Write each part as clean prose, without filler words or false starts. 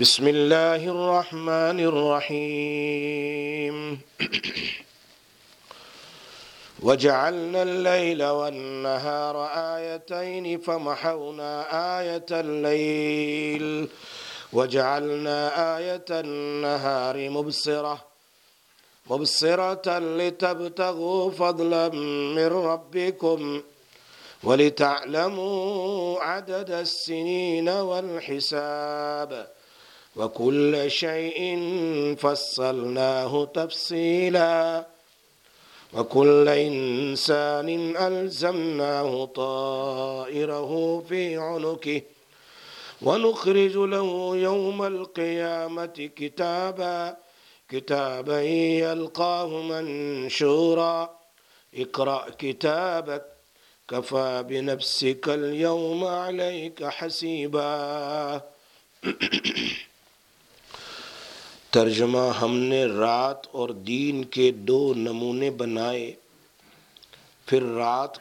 بسم اللہ الرحمن الرحیم وجعلنا الليل والنهار آيتين فمحونا آية الليل وجعلنا آية النهار مبصرة لتبتغوا فضلا من ربكم ولتعلموا عدد السنين والحساب وكل شيء فصلناه تفصيلا وكل إنسان ألزمناه طائره في عنقه ونخرج له يوم القيامة كتابا يلقاه منشورا اقرأ كتابك كفى بنفسك اليوم عليك حسيبا۔ ترجمہ: ہم نے رات اور دین کے دو نمونے بنائے، پھر رات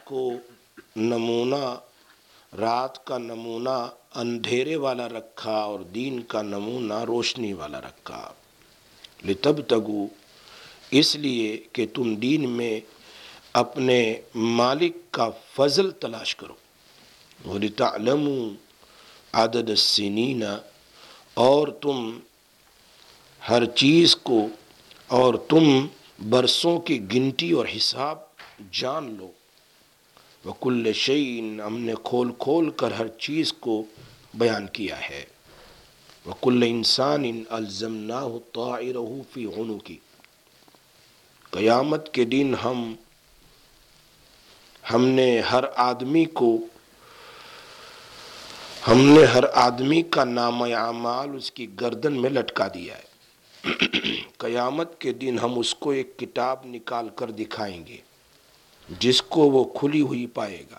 کا نمونہ اندھیرے والا رکھا اور دین کا نمونہ روشنی والا رکھا۔ لتبتغوا، اس لیے کہ تم دین میں اپنے مالک کا فضل تلاش کرو، وَلِتَعْلَمُوا عَدَدَ السِّنِينَ، اور تم ہر چیز کو اور تم برسوں کی گنتی اور حساب جان لو۔ وَكُلَّ شَيْءٍ، ہم نے کھول کھول کر ہر چیز کو بیان کیا ہے۔ وَكُلَّ إِنسَانٍ أَلْزَمْنَاهُ طَائِرَهُ فِي عُنُقِهِ، قیامت کے دن ہم نے ہر آدمی کا نامہ اعمال اس کی گردن میں لٹکا دیا ہے۔ قیامت کے دن ہم اس کو ایک کتاب نکال کر دکھائیں گے جس کو وہ کھلی ہوئی پائے گا۔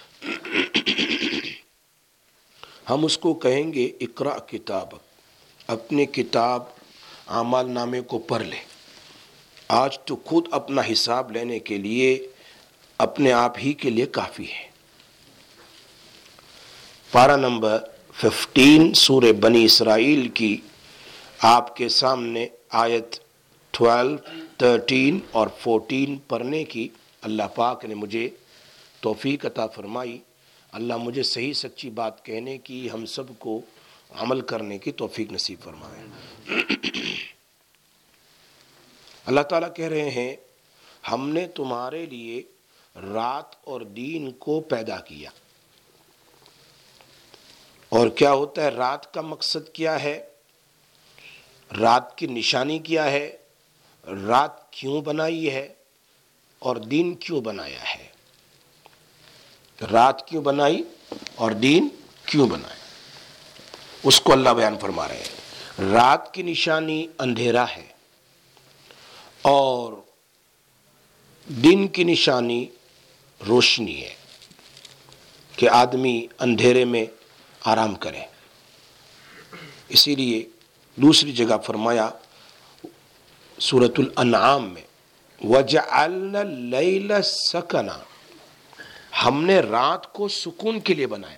ہم اس کو کہیں گے اقرأ کتابک، اپنے کتاب اعمال نامے کو پڑھ لے۔ آج تو خود اپنا حساب لینے کے لیے اپنے آپ ہی کے لیے کافی ہے۔ پارہ نمبر 15 سورہ بنی اسرائیل کی آپ کے سامنے آیت 12، 13 اور 14 پڑھنے کی اللہ پاک نے مجھے توفیق عطا فرمائی۔ اللہ مجھے صحیح سچی بات کہنے کی، ہم سب کو عمل کرنے کی توفیق نصیب فرمائے۔ اللہ تعالیٰ کہہ رہے ہیں ہم نے تمہارے لیے رات اور دین کو پیدا کیا۔ اور کیا ہوتا ہے؟ رات کا مقصد کیا ہے؟ رات کی نشانی کیا ہے؟ رات کیوں بنائی ہے اور دین کیوں بنایا ہے؟ رات کیوں بنائی اور دین کیوں بنایا، اس کو اللہ بیان فرما رہے ہیں۔ رات کی نشانی اندھیرا ہے اور دن کی نشانی روشنی ہے، کہ آدمی اندھیرے میں آرام کرے۔ اسی لیے دوسری جگہ فرمایا سورۃ الانعام میں وَجَعَلْنَا اللَّيْلَ سَكَنًا، ہم نے رات کو سکون کے لیے بنایا۔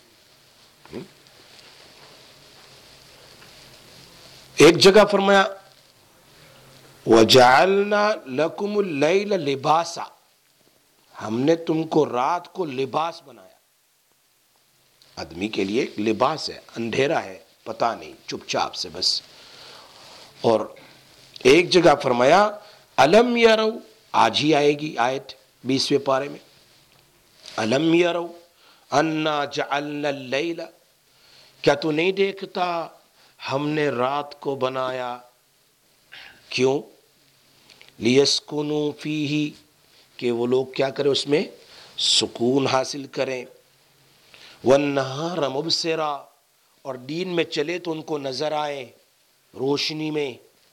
ایک جگہ فرمایا وَجَعَلْنَا لَكُمُ اللَّيْلَ لِبَاسًا، ہم نے تم کو رات کو لباس بنایا۔ آدمی کے لیے ایک لباس ہے، اندھیرا ہے، پتہ نہیں، چپ چاپ سے بس۔ اور ایک جگہ فرمایا الم یرو، آج ہی آئے گی آیت 20ویں پارے میں، الم یرو انا جعلنا اللیل، کیا تو نہیں دیکھتا ہم نے رات کو بنایا؟ کیوں؟ لیسکنوا فیہ، کہ وہ لوگ کیا کریں، اس میں سکون حاصل کریں۔ والنہار مبصرا، اور دین میں چلے تو ان کو نظر آئے، روشنی میں،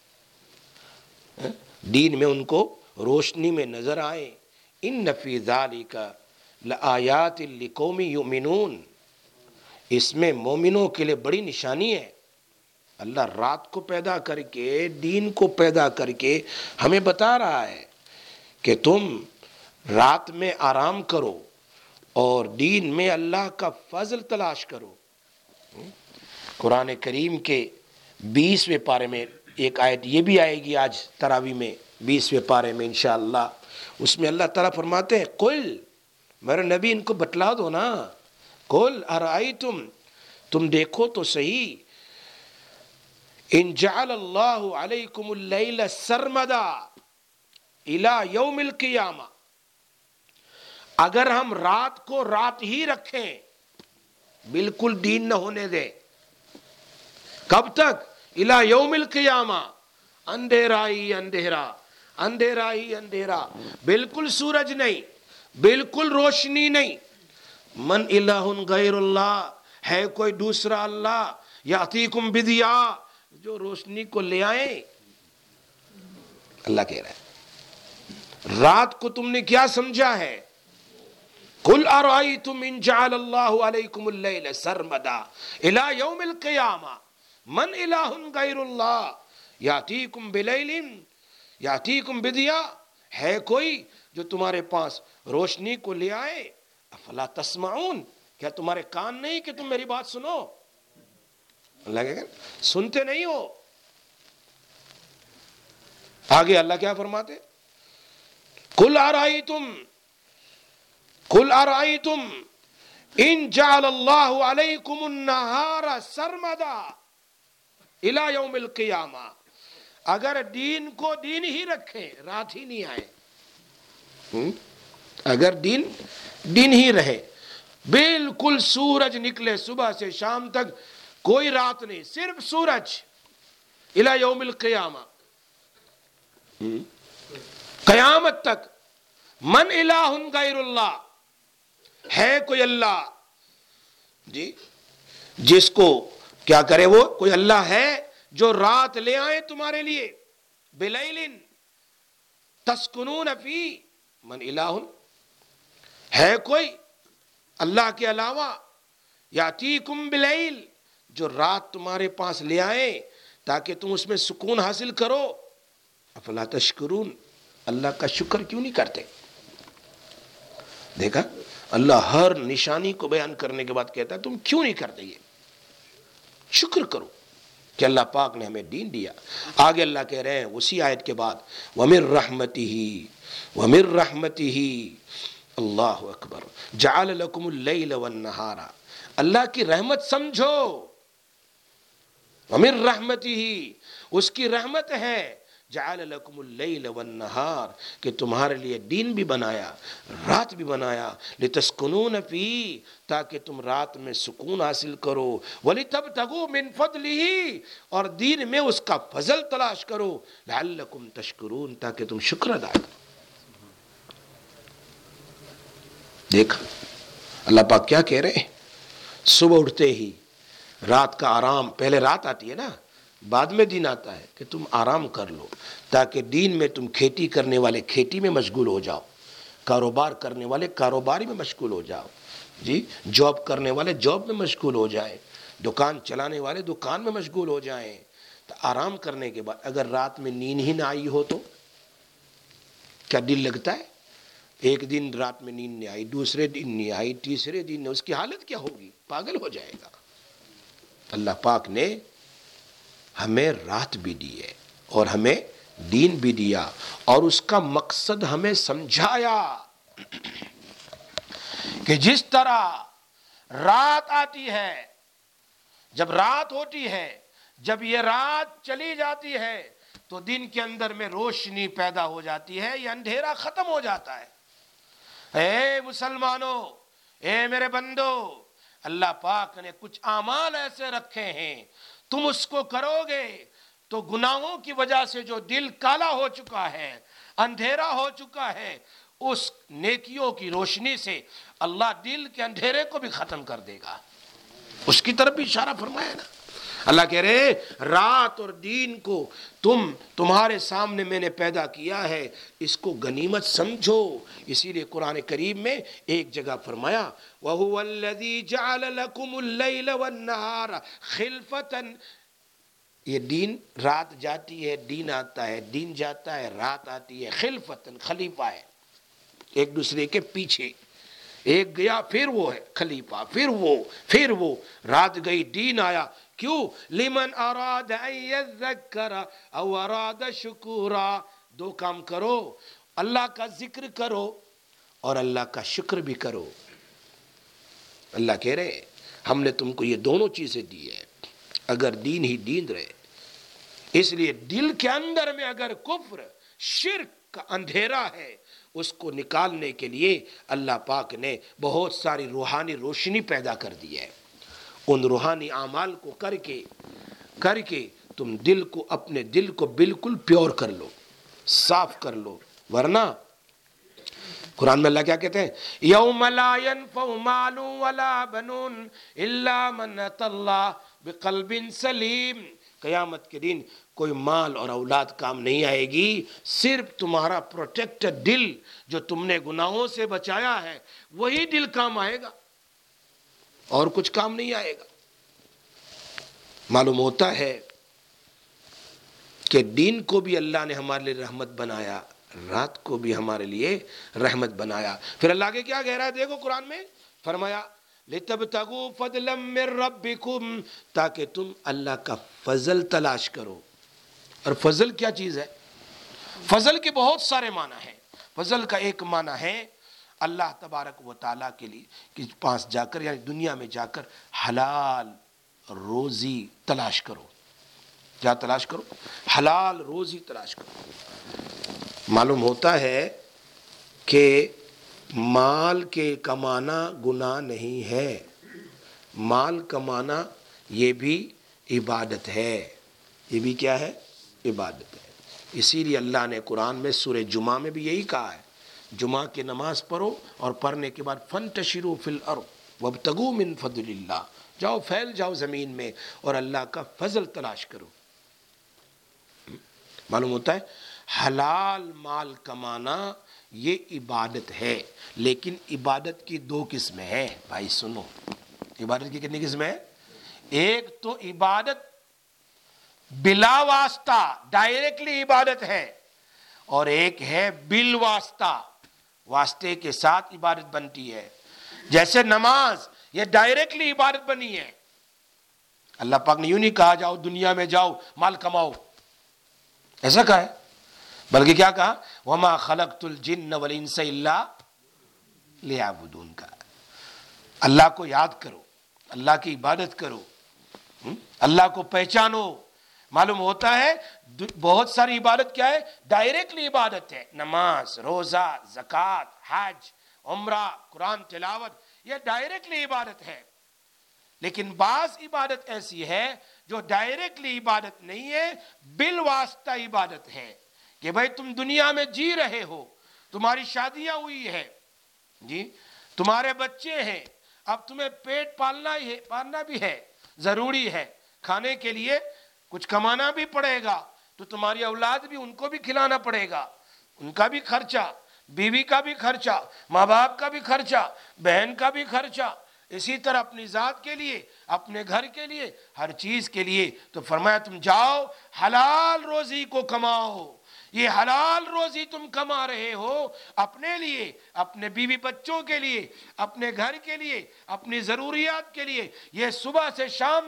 دین میں ان کو روشنی میں نظر آئے۔ ان فی ذالک لآیات لقوم یؤمنون، اس میں مومنوں کے لیے بڑی نشانی ہے۔ اللہ رات کو پیدا کر کے، دین کو پیدا کر کے ہمیں بتا رہا ہے کہ تم رات میں آرام کرو اور دین میں اللہ کا فضل تلاش کرو۔ قرآن کریم کے 20वें पारे میں ایک آیت یہ بھی آئے گی آج تراوی میں 20वें پارے میں انشاءاللہ. اس میں اللہ تعالیٰ فرماتے ہیں قل، میرے نبی ان کو بتلا دو نا، قل ارائیتم، تم دیکھو تو صحیح، ان جعل اللہ علیکم اللیل سرمدا الی یوم القیامہ، اگر ہم رات کو رات ہی رکھیں، بالکل دین نہ ہونے دیں، کب تک؟ الی یوم القیامہ، اندھیرا ہی اندھیرا، اندھیرا ہی اندھیرا، بالکل سورج نہیں، بالکل روشنی نہیں. من الہ غیر اللہ، ہے کوئی دوسرا اللہ، یاتیکم بدیا، جو روشنی کو لے آئے. اللہ کہہ رہا ہے رات کو تم نے کیا سمجھا ہے؟ قل ارائیتم ان جعل اللہ علیکم اللیل سرمدا الی یوم القیامہ من الہ غیر اللہ یاتیکم بلیل یاتیکم بدیا، ہے کوئی جو تمہارے پاس روشنی کو لے آئے؟ افلا تسمعون، کیا تمہارے کان نہیں کہ تم میری بات سنو؟ اللہ کہہ سنتے نہیں ہو. آگے اللہ کیا فرماتے؟ قل ارائیتم ان جعل اللہ علیکم النہار سرمدا الی یوم القیامہ، اگر دین کو دین ہی رکھیں، رات ہی نہیں آئے، اگر دین دین ہی رہے، بالکل سورج نکلے صبح سے شام تک، کوئی رات نہیں، صرف سورج، الی یوم القیامہ، قیامت تک. من الہ غیر اللہ، ہے کوئی اللہ جی جس کو کیا کرے، وہ کوئی اللہ ہے جو رات لے آئے تمہارے لیے، بلیل تسکنون فی، من الہ، ہے کوئی اللہ کے علاوہ، یاتیکم بلیل، جو رات تمہارے پاس لے آئے تاکہ تم اس میں سکون حاصل کرو. افلا تشکرون، اللہ کا شکر کیوں نہیں کرتے؟ دیکھا اللہ ہر نشانی کو بیان کرنے کے بعد کہتا ہے تم کیوں نہیں کرتے یہ؟ شکر کرو کہ اللہ پاک نے ہمیں دین دیا. آگے اللہ کہہ رہے ہیں اسی آیت کے بعد وَمِن رَحْمَتِهِ اللہ اکبر جعل لکم اللیل والنہار، اللہ کی رحمت سمجھو، وَمِن رَحْمَتِهِ، اس کی رحمت ہے، جعل لکم اللیل والنہار، کہ تمہارے لیے دین بھی بنایا، رات بھی بنایا، لتسکنون فی، تاکہ تم رات میں سکون حاصل کرو، وَلِتَبْتَغُوا مِن فَضْلِهِ، اور دین میں اس کا فضل تلاش کرو، لعلکم تشکرون، تاکہ تم شکر ادا کرو. دیکھا اللہ پاک کیا کہہ رہے ہیں، صبح اٹھتے ہی رات کا آرام، پہلے رات آتی ہے نا، بعد میں دن آتا ہے، کہ تم آرام کر لو، تاکہ دین میں تم کھیتی کرنے والے کھیتی میں مشغول ہو جاؤ، کاروبار کرنے والے کاروباری میں مشغول ہو جاؤ، جی جاب کرنے والے جاب میں مشغول ہو جائیں، دکان چلانے والے دکان میں مشغول ہو جائیں. تو آرام کرنے کے بعد اگر رات میں نیند ہی نہ آئی ہو تو کیا دل لگتا ہے؟ ایک دن رات میں نیند نہیں آئی، دوسرے دن نہیں آئی، تیسرے دن اس کی حالت کیا ہوگی؟ پاگل ہو جائے گا. اللہ پاک نے ہمیں رات بھی دی ہے اور ہمیں دین بھی دیا، اور اس کا مقصد ہمیں سمجھایا کہ جس طرح رات آتی ہے، جب رات ہوتی ہے، جب یہ رات چلی جاتی ہے تو دن کے اندر میں روشنی پیدا ہو جاتی ہے، یہ اندھیرا ختم ہو جاتا ہے. اے مسلمانوں، اے میرے بندو، اللہ پاک نے کچھ اعمال ایسے رکھے ہیں، تم اس کو کرو گے تو گناہوں کی وجہ سے جو دل کالا ہو چکا ہے، اندھیرا ہو چکا ہے، اس نیکیوں کی روشنی سے اللہ دل کے اندھیرے کو بھی ختم کر دے گا. اس کی طرف بھی اشارہ فرمایا نا. اللہ کہہ رہے رات اور دین کو تمہارے سامنے میں نے پیدا کیا ہے، اس کو غنیمت سمجھو. اسی لیے قرآن کریم میں ایک جگہ فرمایا وَهُوَ الَّذِي جَعَلَ لَكُمُ اللَّيْلَ وَالنَّهَارَ خِلْفَةً، یہ دین رات جاتی ہے دین آتا ہے، دین جاتا ہے رات آتی ہے، خلفتاً خلیفہ ہے، ایک دوسرے کے پیچھے. ایک گیا پھر وہ ہے خلیفہ، پھر وہ رات گئی دین آیا. کیوں؟ لمن اراد ان یذکر او اراد شکورا. دو کام کرو، اللہ کا ذکر کرو اور اللہ کا شکر بھی کرو. اللہ کہہ رہے ہیں ہم نے تم کو یہ دونوں چیزیں دی ہے اگر دین ہی دین رہے. اس لیے دل کے اندر میں اگر کفر شرک کا اندھیرا ہے، اس کو نکالنے کے لیے اللہ پاک نے بہت ساری روحانی روشنی پیدا کر دی ہے. ان روحانی اعمال کو کر کے تم اپنے دل کو بالکل پیور کر لو، صاف کر لو. ورنہ قرآن میں اللہ کیا کہتے ہیں؟ یوم لا ينفع مال ولا بنون الا من اتى اللہ بقلب سلیم. قیامت کے دن کوئی مال اور اولاد کام نہیں آئے گی، صرف تمہارا پروٹیکٹڈ دل جو تم نے گناہوں سے بچایا ہے وہی دل کام آئے گا، اور کچھ کام نہیں آئے گا. معلوم ہوتا ہے کہ دین کو بھی اللہ نے ہمارے لیے رحمت بنایا، رات کو بھی ہمارے لیے رحمت بنایا. پھر اللہ کے کیا کہہ رہا ہے دیکھو قرآن میں، فرمایا لِتَبْتَغُوا فَضْلًا مِّن رَبِّكُمْ، تاکہ تم اللہ کا فضل تلاش کرو. اور فضل کیا چیز ہے؟ فضل کے بہت سارے معنی ہیں. فضل کا ایک معنی ہے اللہ تبارک و تعالیٰ کے لیے کہ پاس جا کر، یعنی دنیا میں جا کر حلال روزی تلاش کرو. کیا تلاش کرو؟ حلال روزی تلاش کرو. معلوم ہوتا ہے کہ مال کے کمانا گناہ نہیں ہے، مال کمانا یہ بھی عبادت ہے. یہ بھی کیا ہے؟ عبادت ہے. اسی لیے اللہ نے قرآن میں سورہ جمعہ میں بھی یہی کہا ہے، جمعہ کی نماز پڑھو اور پڑھنے کے بعد فانتشروا فی الارض وابتغوا من فضل اللہ، جاؤ پھیل جاؤ زمین میں اور اللہ کا فضل تلاش کرو. معلوم ہوتا ہے حلال مال کمانا یہ عبادت ہے. لیکن عبادت کی دو قسمیں ہیں بھائی، سنو. عبادت کی کتنی قسمیں ہیں؟ ایک تو عبادت بلا واسطہ ڈائریکٹلی عبادت ہے، اور ایک ہے بال واسطہ، واسطے کے ساتھ عبادت بنتی ہے. جیسے نماز یہ ڈائریکٹلی عبادت بنی ہے. اللہ پاک نے یوں نہیں کہا جاؤ دنیا میں جاؤ مال کماؤ، ایسا کہا ہے، بلکہ کیا کہا؟ وما خلقت الجن والانس الا لیعبدون. کا اللہ کو یاد کرو، اللہ کی عبادت کرو، اللہ کو پہچانو. معلوم ہوتا ہے بہت ساری عبادت کیا ہے؟ ڈائریکٹلی عبادت ہے. نماز، روزہ، زکوٰۃ، حج، عمرہ، قرآن تلاوت، یہ ڈائریکٹلی عبادت ہے. لیکن بعض عبادت ایسی ہے جو ڈائریکٹلی عبادت نہیں ہے، بالواسطہ عبادت ہے. کہ بھائی تم دنیا میں جی رہے ہو، تمہاری شادیاں ہوئی ہے جی، تمہارے بچے ہیں، اب تمہیں پیٹ پالنا بھی ہے، ضروری ہے. کھانے کے لیے کچھ کمانا بھی پڑے گا، تو تمہاری اولاد بھی، ان کو بھی کھلانا پڑے گا، ان کا بھی خرچہ، بیوی کا بھی خرچہ، ماں باپ کا بھی خرچہ، بہن کا بھی خرچہ، اسی طرح اپنی ذات کے لیے، اپنے گھر کے لیے، ہر چیز کے لیے. تو فرمایا تم جاؤ حلال روزی کو کماؤ. یہ حلال روزی تم کما رہے ہو اپنے لیے، اپنے بیوی بچوں کے لیے، اپنے گھر کے لیے، اپنی ضروریات کے لیے. یہ صبح سے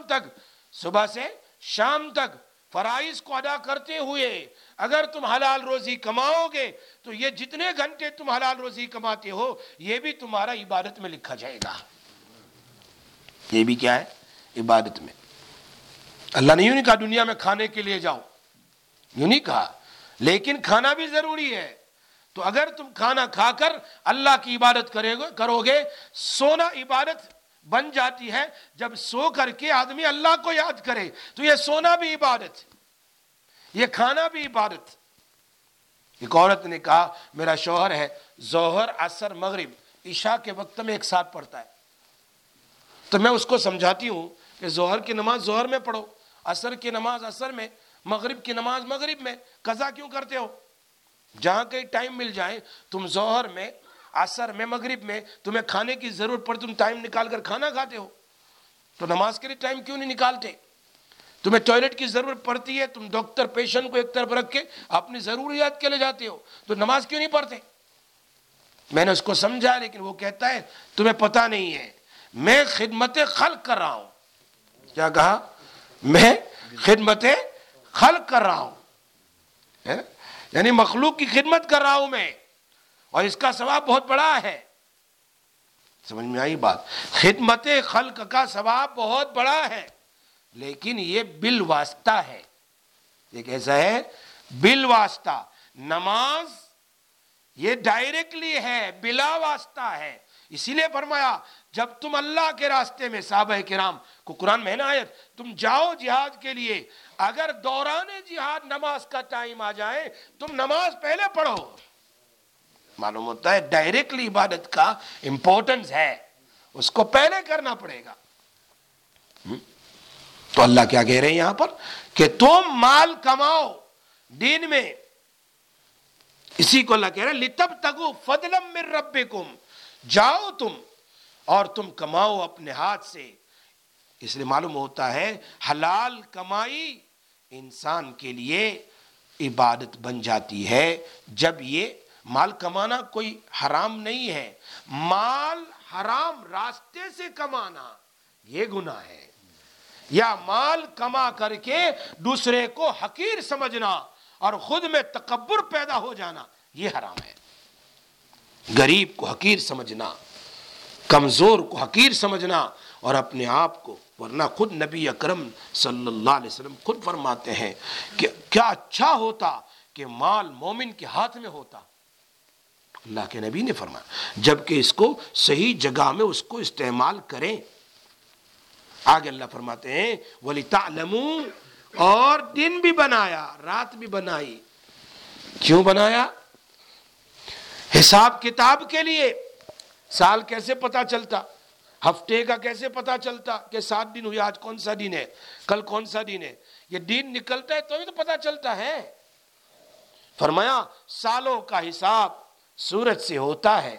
شام تک فرائض کو ادا کرتے ہوئے اگر تم حلال روزی کماؤ گے تو یہ جتنے گھنٹے تم حلال روزی کماتے ہو یہ بھی تمہارا عبادت میں لکھا جائے گا. یہ بھی کیا ہے؟ عبادت میں. اللہ نے یوں نہیں کہا دنیا میں کھانے کے لیے جاؤ، یوں نہیں کہا، لیکن کھانا بھی ضروری ہے. تو اگر تم کھانا کھا کر اللہ کی عبادت کرو گے، سونا عبادت بن جاتی ہے. جب سو کر کے آدمی اللہ کو یاد کرے تو یہ سونا بھی عبادت، یہ کھانا بھی عبادت. ایک عورت نے کہا میرا شوہر ہے ظہر عصر مغرب عشاء کے وقت میں ایک ساتھ پڑھتا ہے، تو میں اس کو سمجھاتی ہوں کہ ظہر کی نماز ظہر میں پڑھو، عصر کی نماز عصر میں، مغرب کی نماز مغرب میں. قضا کیوں کرتے ہو؟ جہاں کہیں ٹائم مل جائے، تم ظہر میں، عصر میں، مغرب میں تمہیں کھانے کی ضرورت پڑے، تم ٹائم نکال کر کھانا کھاتے ہو، تو نماز کے لیے ٹائم کیوں نہیں نکالتے؟ تمہیں ٹوائلٹ کی ضرورت پڑتی ہے، تم ڈاکٹر پیشنٹ کو ایک طرف رکھ کے اپنی ضروریات کے لیے جاتے ہو، تو نماز کیوں نہیں پڑھتے؟ میں نے اس کو سمجھا، لیکن وہ کہتا ہے تمہیں پتہ نہیں ہے میں خدمت خلق کر رہا ہوں. کیا کہا؟ میں خدمت خلق کر رہا ہوں، یعنی مخلوق کی خدمت کر رہا ہوں میں، اور اس کا ثواب بہت بڑا ہے. سمجھ میں آئی بات؟ خدمت خلق کا ثواب بہت بڑا ہے، لیکن یہ بالواسطہ ہے. یہ کیسا ہے؟ بالواسطہ. نماز یہ ڈائریکٹلی ہے، بلا واسطہ ہے. اسی لیے فرمایا جب تم اللہ کے راستے میں، صحابہ کرام کو قرآن میں ہے نا آیت، تم جاؤ جہاد کے لیے، اگر دوران جہاد نماز کا ٹائم آ جائے تم نماز پہلے پڑھو. معلوم ہوتا ہے ڈائریکٹلی عبادت کا امپورٹنس ہے، اس کو پہلے کرنا پڑے گا. تو اللہ کیا کہہ رہے ہیں یہاں پر کہ تم مال کماؤ دین میں. اسی کو اللہ کہہ رہے ہیں لِتَبْتَغُوا فَضْلًا مِّن رَبِّكُمْ، جاؤ تم اور تم کماؤ اپنے ہاتھ سے. اس لیے معلوم ہوتا ہے حلال کمائی انسان کے لیے عبادت بن جاتی ہے. جب یہ مال کمانا کوئی حرام نہیں ہے، مال حرام راستے سے کمانا یہ گناہ ہے، یا مال کما کر کے دوسرے کو حقیر سمجھنا اور خود میں تکبر پیدا ہو جانا یہ حرام ہے. غریب کو حقیر سمجھنا، کمزور کو حقیر سمجھنا اور اپنے آپ کو، ورنہ خود نبی اکرم صلی اللہ علیہ وسلم خود فرماتے ہیں کہ کیا اچھا ہوتا کہ مال مومن کے ہاتھ میں ہوتا. اللہ کے نبی نے فرمایا جبکہ اس کو صحیح جگہ میں اس کو استعمال کریں. آگے اللہ فرماتے ہیں وَلِتَعْلَمُوا، اور دن بھی بنایا، رات بھی بنائی. کیوں بنایا؟ حساب کتاب کے لیے. سال کیسے پتا چلتا؟ ہفتے کا کیسے پتا چلتا کہ 7 دن ہوئے، آج کون سا دن ہے، کل کون سا دن ہے؟ یہ دن نکلتا ہے تو ہی تو پتا چلتا ہے. فرمایا سالوں کا حساب سورج سے ہوتا ہے،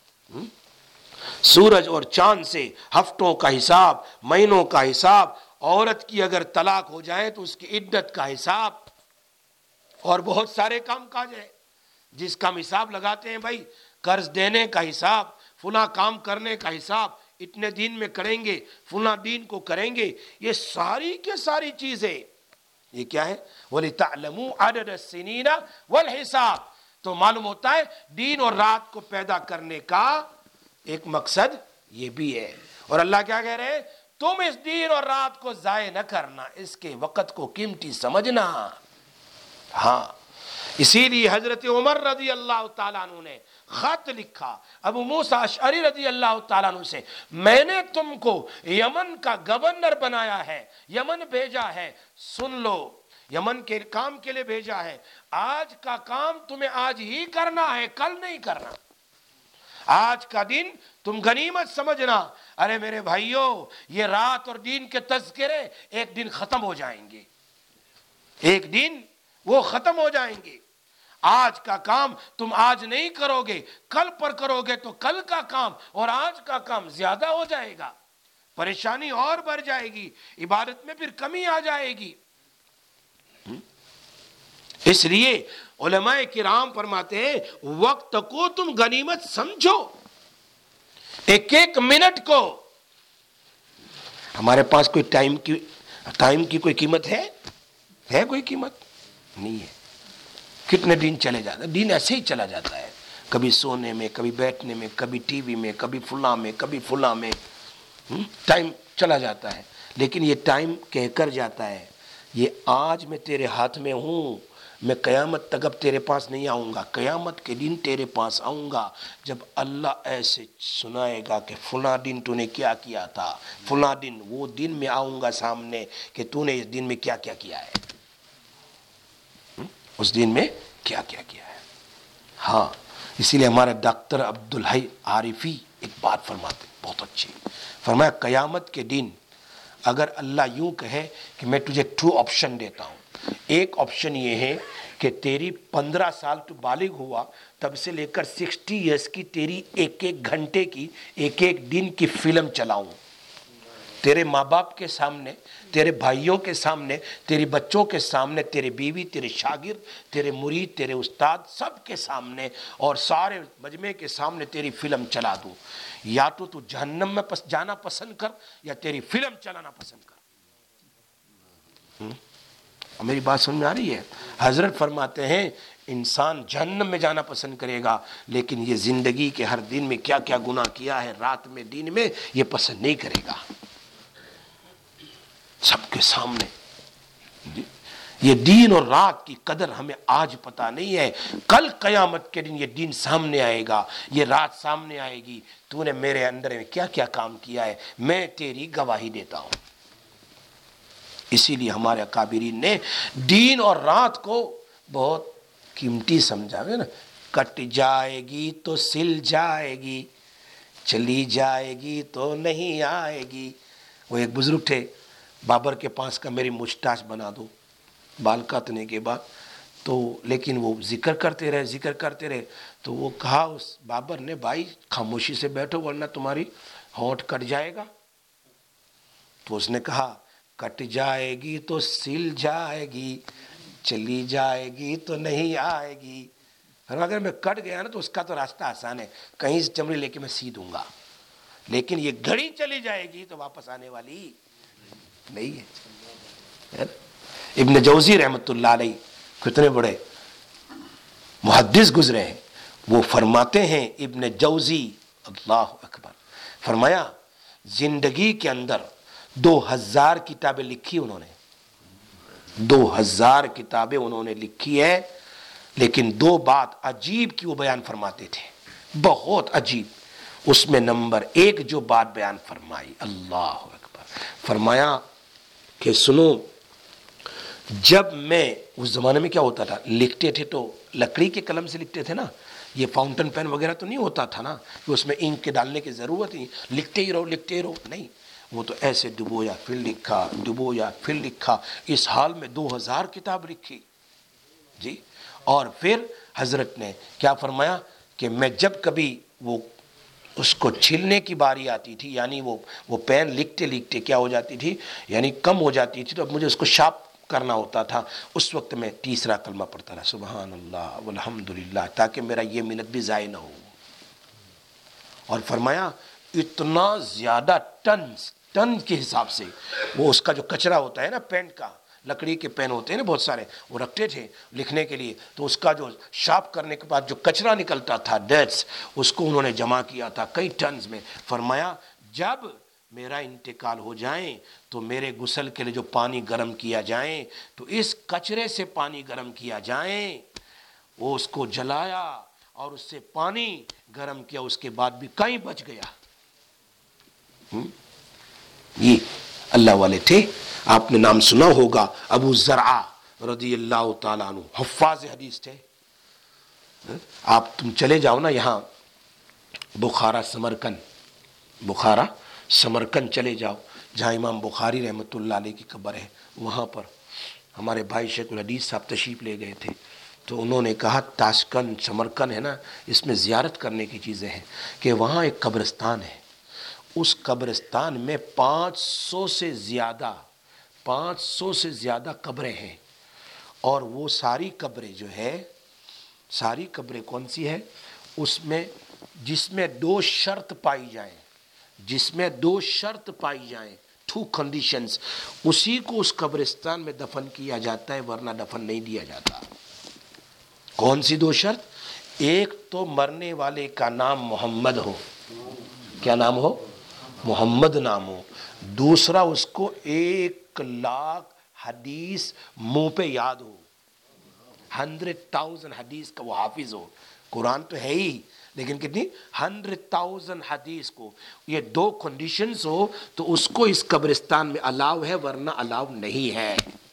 سورج اور چاند سے. ہفتوں کا حساب، مہینوں کا حساب، عورت کی اگر طلاق ہو جائے تو اس کی عدت کا حساب، اور بہت سارے کام کاج ہیں جس کا ہم حساب لگاتے ہیں. بھائی قرض دینے کا حساب، فلاں کام کرنے کا حساب، اتنے دن میں کریں گے، فلاں دن کو کریں گے. یہ ساری کے ساری چیزیں یہ کیا ہے؟ وَلِتَعْلَمُوا عَدَدَ السِّنِينَ وَالْحِسَابِ. تو معلوم ہوتا ہے دین اور رات کو پیدا کرنے کا ایک مقصد یہ بھی ہے. اور اللہ کیا کہہ رہے ہیں؟ تم اس دین اور رات کو ضائع نہ کرنا، اس کے وقت کو قیمتی سمجھنا. ہاں اسی لیے حضرت عمر رضی اللہ تعالیٰ عنہ نے خط لکھا ابو موسیٰ اشعری رضی اللہ تعالیٰ عنہ سے، میں نے تم کو یمن کا گورنر بنایا ہے، یمن بھیجا ہے، سن لو، یمن کے کام کے لیے بھیجا ہے. آج کا کام تمہیں آج ہی کرنا ہے، کل نہیں کرنا. آج کا دن تم غنیمت سمجھنا. ارے میرے بھائیوں، یہ رات اور دین کے تذکرے ایک دن ختم ہو جائیں گے، ایک دن وہ ختم ہو جائیں گے. آج کا کام تم آج نہیں کرو گے، کل پر کرو گے تو کل کا کام اور آج کا کام زیادہ ہو جائے گا، پریشانی اور بڑھ جائے گی، عبادت میں پھر کمی آ جائے گی. اس لیے علماء کرام فرماتے ہیں وقت کو تم غنیمت سمجھو، ایک ایک منٹ کو. ہمارے پاس کوئی ٹائم کی کوئی قیمت ہے کوئی قیمت نہیں ہے. کتنے دن چلے جاتا ہے، دن ایسے ہی چلا جاتا ہے، کبھی سونے میں، کبھی بیٹھنے میں، کبھی ٹی وی میں، کبھی فلاں میں، کبھی فلاں میں. ٹائم چلا جاتا ہے، لیکن یہ ٹائم کہہ کر جاتا ہے یہ آج میں تیرے ہاتھ میں ہوں، میں قیامت تک اب تیرے پاس نہیں آؤں گا، قیامت کے دن تیرے پاس آؤں گا جب اللہ ایسے سنائے گا کہ فلاں دن تو نے کیا کیا تھا، فلاں دن. وہ دن میں آؤں گا سامنے کہ تو نے اس دن میں کیا کیا کیا ہے، اس دن میں کیا کیا کیا ہے. ہاں اسی لیے ہمارے ڈاکٹر عبدالحی عارفی ایک بات فرماتے بہت اچھی، فرمایا قیامت کے دن اگر اللہ یوں کہے کہ میں تجھے 2 آپشن دیتا ہوں. ایک آپشن یہ ہے کہ تیری 15 سال تو بالغ ہوا تب سے لے کر 60 ایئرس کی تیری ایک ایک گھنٹے کی، ایک ایک دن کی فلم چلاؤں، تیرے ماں باپ کے سامنے، تیرے بھائیوں کے سامنے، تیری بچوں کے سامنے، تیرے بیوی، تیرے شاگرد، تیرے مرید، تیرے استاد، سب کے سامنے اور سارے مجمع کے سامنے تیری فلم چلا دوں، یا تو جہنم میں جانا پسند کر یا تیری فلم چلانا پسند کر۔ میری بات سمجھ میں آ رہی ہے؟ حضرت فرماتے ہیں انسان جہنم میں جانا پسند کرے گا، لیکن یہ زندگی کے ہر دن میں کیا کیا گناہ کیا ہے، رات میں دن میں، یہ پسند نہیں کرے گا سب کے سامنے۔ یہ دین اور رات کی قدر ہمیں آج پتہ نہیں ہے، کل قیامت کے دن یہ دین سامنے آئے گا، یہ رات سامنے آئے گی، تو نے میرے اندر میں کیا کیا کام کیا ہے، میں تیری گواہی دیتا ہوں۔ اسی لیے ہمارے اکابرین نے دین اور رات کو بہت قیمتی سمجھا ہے نا، کٹ جائے گی تو سل جائے گی، چلی جائے گی تو نہیں آئے گی۔ وہ ایک بزرگ تھے، بابر کے پاس کا میری مچھٹاچ بنا دو بال کاٹنے کے بعد، تو لیکن وہ ذکر کرتے رہے تو وہ کہا اس بابر نے، بھائی خاموشی سے بیٹھو ورنہ تمہاری ہونٹ کٹ جائے گا۔ تو اس نے کہا کٹ جائے گی تو سل جائے گی، چلی جائے گی تو نہیں آئے گی۔ اگر میں کٹ گیا نا تو اس کا تو راستہ آسان ہے، کہیں سے چمڑی لے کے میں سی دوں گا، لیکن یہ گھڑی چلی جائے گی تو واپس آنے والی نہیں ہے۔ ابن جوزی رحمت اللہ علیہ کتنے بڑے محدث گزرے ہیں، وہ فرماتے ہیں ابن جوزی، اللہ اکبر، فرمایا زندگی کے اندر 2000 کتابیں لکھی انہوں نے، 2000 کتابیں انہوں نے لکھی ہے، لیکن دو بات عجیب کی وہ بیان فرماتے تھے، بہت عجیب۔ اس میں نمبر 1 جو بات بیان فرمائی، اللہ اکبر، فرمایا کہ سنو، جب میں اس زمانے میں کیا ہوتا تھا، لکھتے تھے تو لکڑی کے قلم سے لکھتے تھے نا، یہ فاؤنٹن پین وغیرہ تو نہیں ہوتا تھا نا کہ اس میں انک کے ڈالنے کی ضرورت ہی، لکھتے ہی رہو، نہیں، وہ تو ایسے ڈبویا پھر لکھا، اس حال میں 2000 کتاب لکھی جی۔ اور پھر حضرت نے کیا فرمایا کہ میں جب کبھی وہ اس کو چھلنے کی باری آتی تھی، یعنی وہ پین لکھتے کیا ہو جاتی تھی، یعنی کم ہو جاتی تھی، تو اب مجھے اس کو شارپ کرنا ہوتا تھا، اس وقت میں تیسرا کلمہ پڑھتا رہا، سبحان اللہ والحمدللہ، تاکہ میرا یہ منت بھی ضائع نہ ہو۔ اور فرمایا اتنا زیادہ ٹن کے حساب سے وہ اس کا جو کچرا ہوتا ہے نا پین کا، لکڑی کے پین ہوتے ہیں نا بہت سارے، وہ رکھتے تھے لکھنے کے لیے، تو اس کا جو شارپ کرنے کے بعد جو کچرا نکلتا تھا ڈیٹس، اس کو انہوں نے جمع کیا تھا کئی ٹنز میں۔ فرمایا جب میرا انتقال ہو جائیں تو میرے غسل کے لیے جو پانی گرم کیا جائیں تو اس کچرے سے پانی گرم کیا جائیں، وہ اس کو جلایا اور اس سے پانی گرم کیا، اس کے بعد بھی کہیں بچ گیا۔ یہ اللہ والے تھے، آپ نے نام سنا ہوگا ابو زرعہ رضی اللہ تعالیٰ عنہ، حفاظ حدیث تھے۔ آپ تم چلے جاؤ نا یہاں بخارا سمرقند چلے جاؤ، جہاں امام بخاری رحمۃ اللہ علیہ کی قبر ہے، وہاں پر ہمارے بھائی شیخ الحدیث صاحب تشریف لے گئے تھے، تو انہوں نے کہا تاشقند سمرقند ہے نا، اس میں زیارت کرنے کی چیزیں ہیں، کہ وہاں ایک قبرستان ہے، اس قبرستان میں 500 سے زیادہ قبریں ہیں، اور وہ ساری قبریں جو ہے، ساری قبریں کون سی ہے، اس میں جس میں 2 شرط پائی جائیں 2 کنڈیشنز، اسی کو اس قبرستان میں دفن کیا جاتا ہے، ورنہ دفن نہیں دیا جاتا۔ کون سی 2 شرط؟ ایک تو مرنے والے کا نام محمد ہو، کیا نام ہو؟ محمد نام ہو، دوسرا اس کو 1,00,000 حدیث منہ پہ یاد ہو، 100,000 حدیث کا وہ حافظ ہو، قرآن تو ہے ہی لیکن کتنی 100,000 حدیث کو، یہ 2 کنڈیشنز ہو تو اس کو اس قبرستان میں الاؤ ہے، ورنہ الاؤ نہیں ہے۔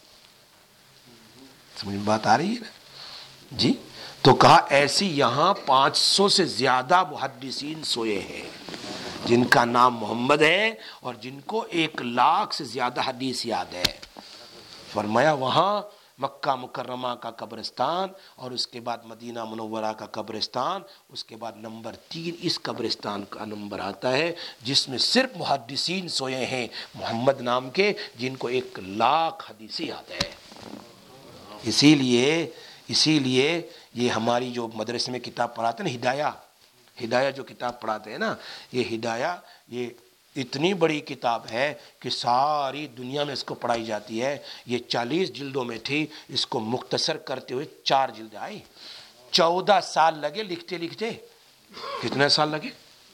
سمجھ میں بات آ رہی ہے نا جی؟ تو کہا ایسی یہاں 500 سے زیادہ محدثین سوئے ہیں جن کا نام محمد ہے اور جن کو 1,00,000 سے زیادہ حدیث یاد ہے۔ فرمایا وہاں مکہ مکرمہ کا قبرستان اور اس کے بعد مدینہ منورہ کا قبرستان، اس کے بعد نمبر 3 اس قبرستان کا نمبر آتا ہے جس میں صرف محدثین سوئے ہیں محمد نام کے، جن کو 1,00,000 حدیثیں یاد ہے۔ اسی لیے یہ ہماری جو مدرسے میں کتاب پڑھاتے ہیں نا، ہدایہ جو کتاب پڑھاتے ہیں نا، یہ ہدایہ یہ اتنی بڑی کتاب ہے کہ ساری دنیا میں اس کو پڑھائی جاتی ہے۔ یہ 40 جلدوں میں تھی، اس کو مختصر کرتے ہوئے 4 جلد آئی۔ 14 سال لگے لکھتے لکھتے۔ کتنے سال لگے؟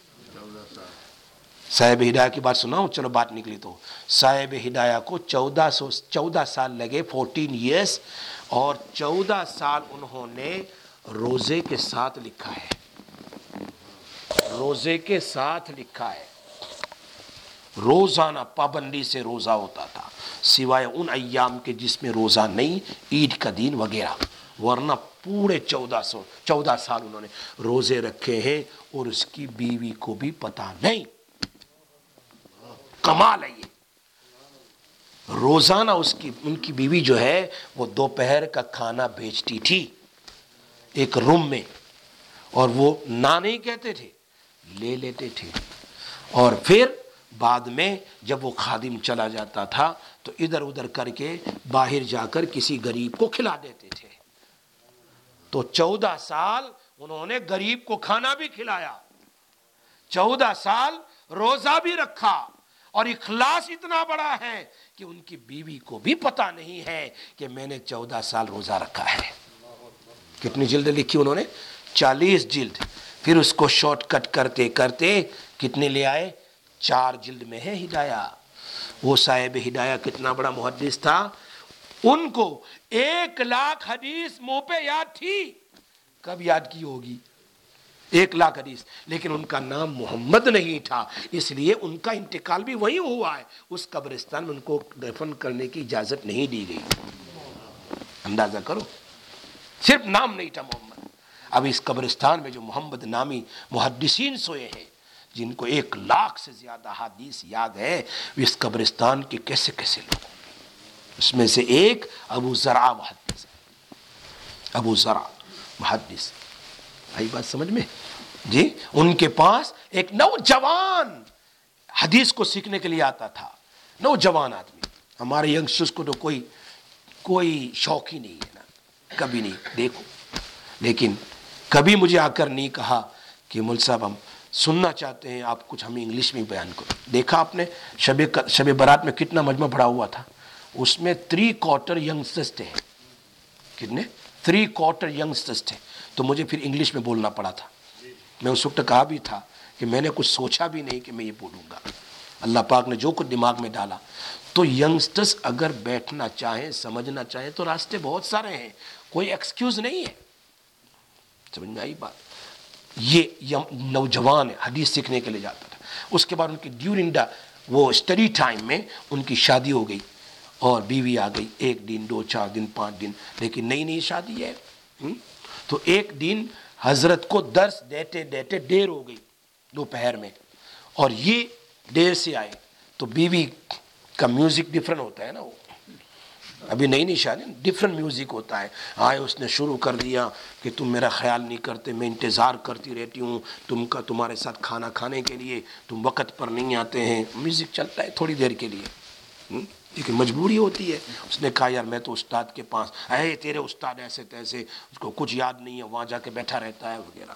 صاحب ہدایہ کی بات سناؤں، چلو بات نکلی تو صاحب ہدایہ کو 14 سال لگے، 14 ایئرس، اور 14 سال انہوں نے روزے کے ساتھ لکھا ہے، روزے کے ساتھ لکھا ہے۔ روزانہ پابندی سے روزہ ہوتا تھا، سوائے ان ایام کے جس میں روزہ نہیں، عید کا دن وغیرہ، ورنہ پورے 14 سال انہوں نے روزے رکھے ہیں، اور اس کی بیوی کو بھی پتہ نہیں۔ کمال ہے یہ۔ روزانہ ان کی بیوی جو ہے وہ دوپہر کا کھانا بیچتی تھی ایک روم میں، اور وہ نہ نہیں کہتے تھے، لے لیتے تھے، اور پھر بعد میں جب وہ خادم چلا جاتا تھا تو ادھر ادھر کر کے باہر جا کر کسی غریب کو کھلا دیتے تھے۔ تو 14 سال انہوں نے غریب کو کھانا بھی کھلایا، 14 سال روزہ بھی رکھا، اور اخلاص اتنا بڑا ہے کہ ان کی بیوی کو بھی پتا نہیں ہے کہ میں نے 14 سال روزہ رکھا ہے۔ کتنی جلد لکھی انہوں نے؟ 40 جلد۔ پھر اس کو شارٹ کٹ کرتے کرتے کتنے لے آئے؟ 4 جلد میں ہے ہدایہ۔ وہ صاحب ہدایہ کتنا بڑا محدث تھا، ان کو 1,00,000 حدیث منہ پہ یاد تھی۔ کب یاد کی ہوگی؟ 1,00,000 حدیث، لیکن ان کا نام محمد نہیں تھا، اس لیے ان کا انتقال بھی وہی ہوا ہے، اس قبرستان میں ان کو دفن کرنے کی اجازت نہیں دی گئی۔ اندازہ کرو، صرف نام نہیں تھا محمد۔ اب اس قبرستان میں جو محمد نامی محدثین سوئے ہیں، جن کو 1,00,000 سے زیادہ حدیث یاد ہے، اس قبرستان کے کیسے کیسے لوگ، اس میں سے ایک ابو زرع محدث، ابو زرع محدث، آئی بات سمجھ میں؟ جی، ان کے پاس ایک نوجوان حدیث کو سیکھنے کے لیے آتا تھا، نوجوان آدمی۔ ہمارے ینگسٹرز کو تو کوئی شوق ہی نہیں ہے نا، کبھی نہیں دیکھو، لیکن کبھی مجھے آ کر نہیں کہا کہ مول صاحب ہم سننا چاہتے ہیں، آپ کچھ ہمیں انگلش میں بیان کرو۔ دیکھا آپ نے شب برات میں کتنا مجمع بڑا ہوا تھا، اس میں 3/4 ینگسٹرز تھے۔ کتنے؟ 3/4 ینگسٹرز تھے، تو مجھے پھر انگلش میں بولنا پڑا تھا۔ میں اس وقت کہا بھی تھا کہ میں نے کچھ سوچا بھی نہیں کہ میں یہ بولوں گا، اللہ پاک نے جو کچھ دماغ میں ڈالا۔ تو ینگسٹرز اگر بیٹھنا چاہیں، سمجھنا چاہیں، تو راستے بہت سارے ہیں، کوئی ایکسکیوز نہیں ہے۔ سمجھ میں آئی بات؟ یہ نوجوان حدیث سیکھنے کے لیے جاتا تھا۔ اس کے بعد ان کی ڈیورنگ وہ اسٹڈی ٹائم میں ان کی شادی ہو گئی، اور بیوی آ گئی، 1 دن 2 4 دن 5 دن، لیکن نئی شادی ہے۔ تو ایک دن حضرت کو درس دیتے دیتے دیر ہو گئی دوپہر میں، اور یہ دیر سے آئے، تو بیوی کا میوزک ڈیفرنٹ ہوتا ہے نا، وہ ابھی نئی شادی ڈیفرنٹ میوزک ہوتا ہے، آئے اس نے شروع کر دیا کہ تم میرا خیال نہیں کرتے، میں انتظار کرتی رہتی ہوں تمہارے ساتھ کھانا کھانے کے لیے، تم وقت پر نہیں آتے ہیں۔ میوزک چلتا ہے تھوڑی دیر کے لیے، لیکن مجبوری ہوتی ہے۔ اس نے کہا یار میں تو استاد کے پاس، اے تیرے استاد ایسے تیسے، اس کو کچھ یاد نہیں ہے، وہاں جا کے بیٹھا رہتا ہے وغیرہ۔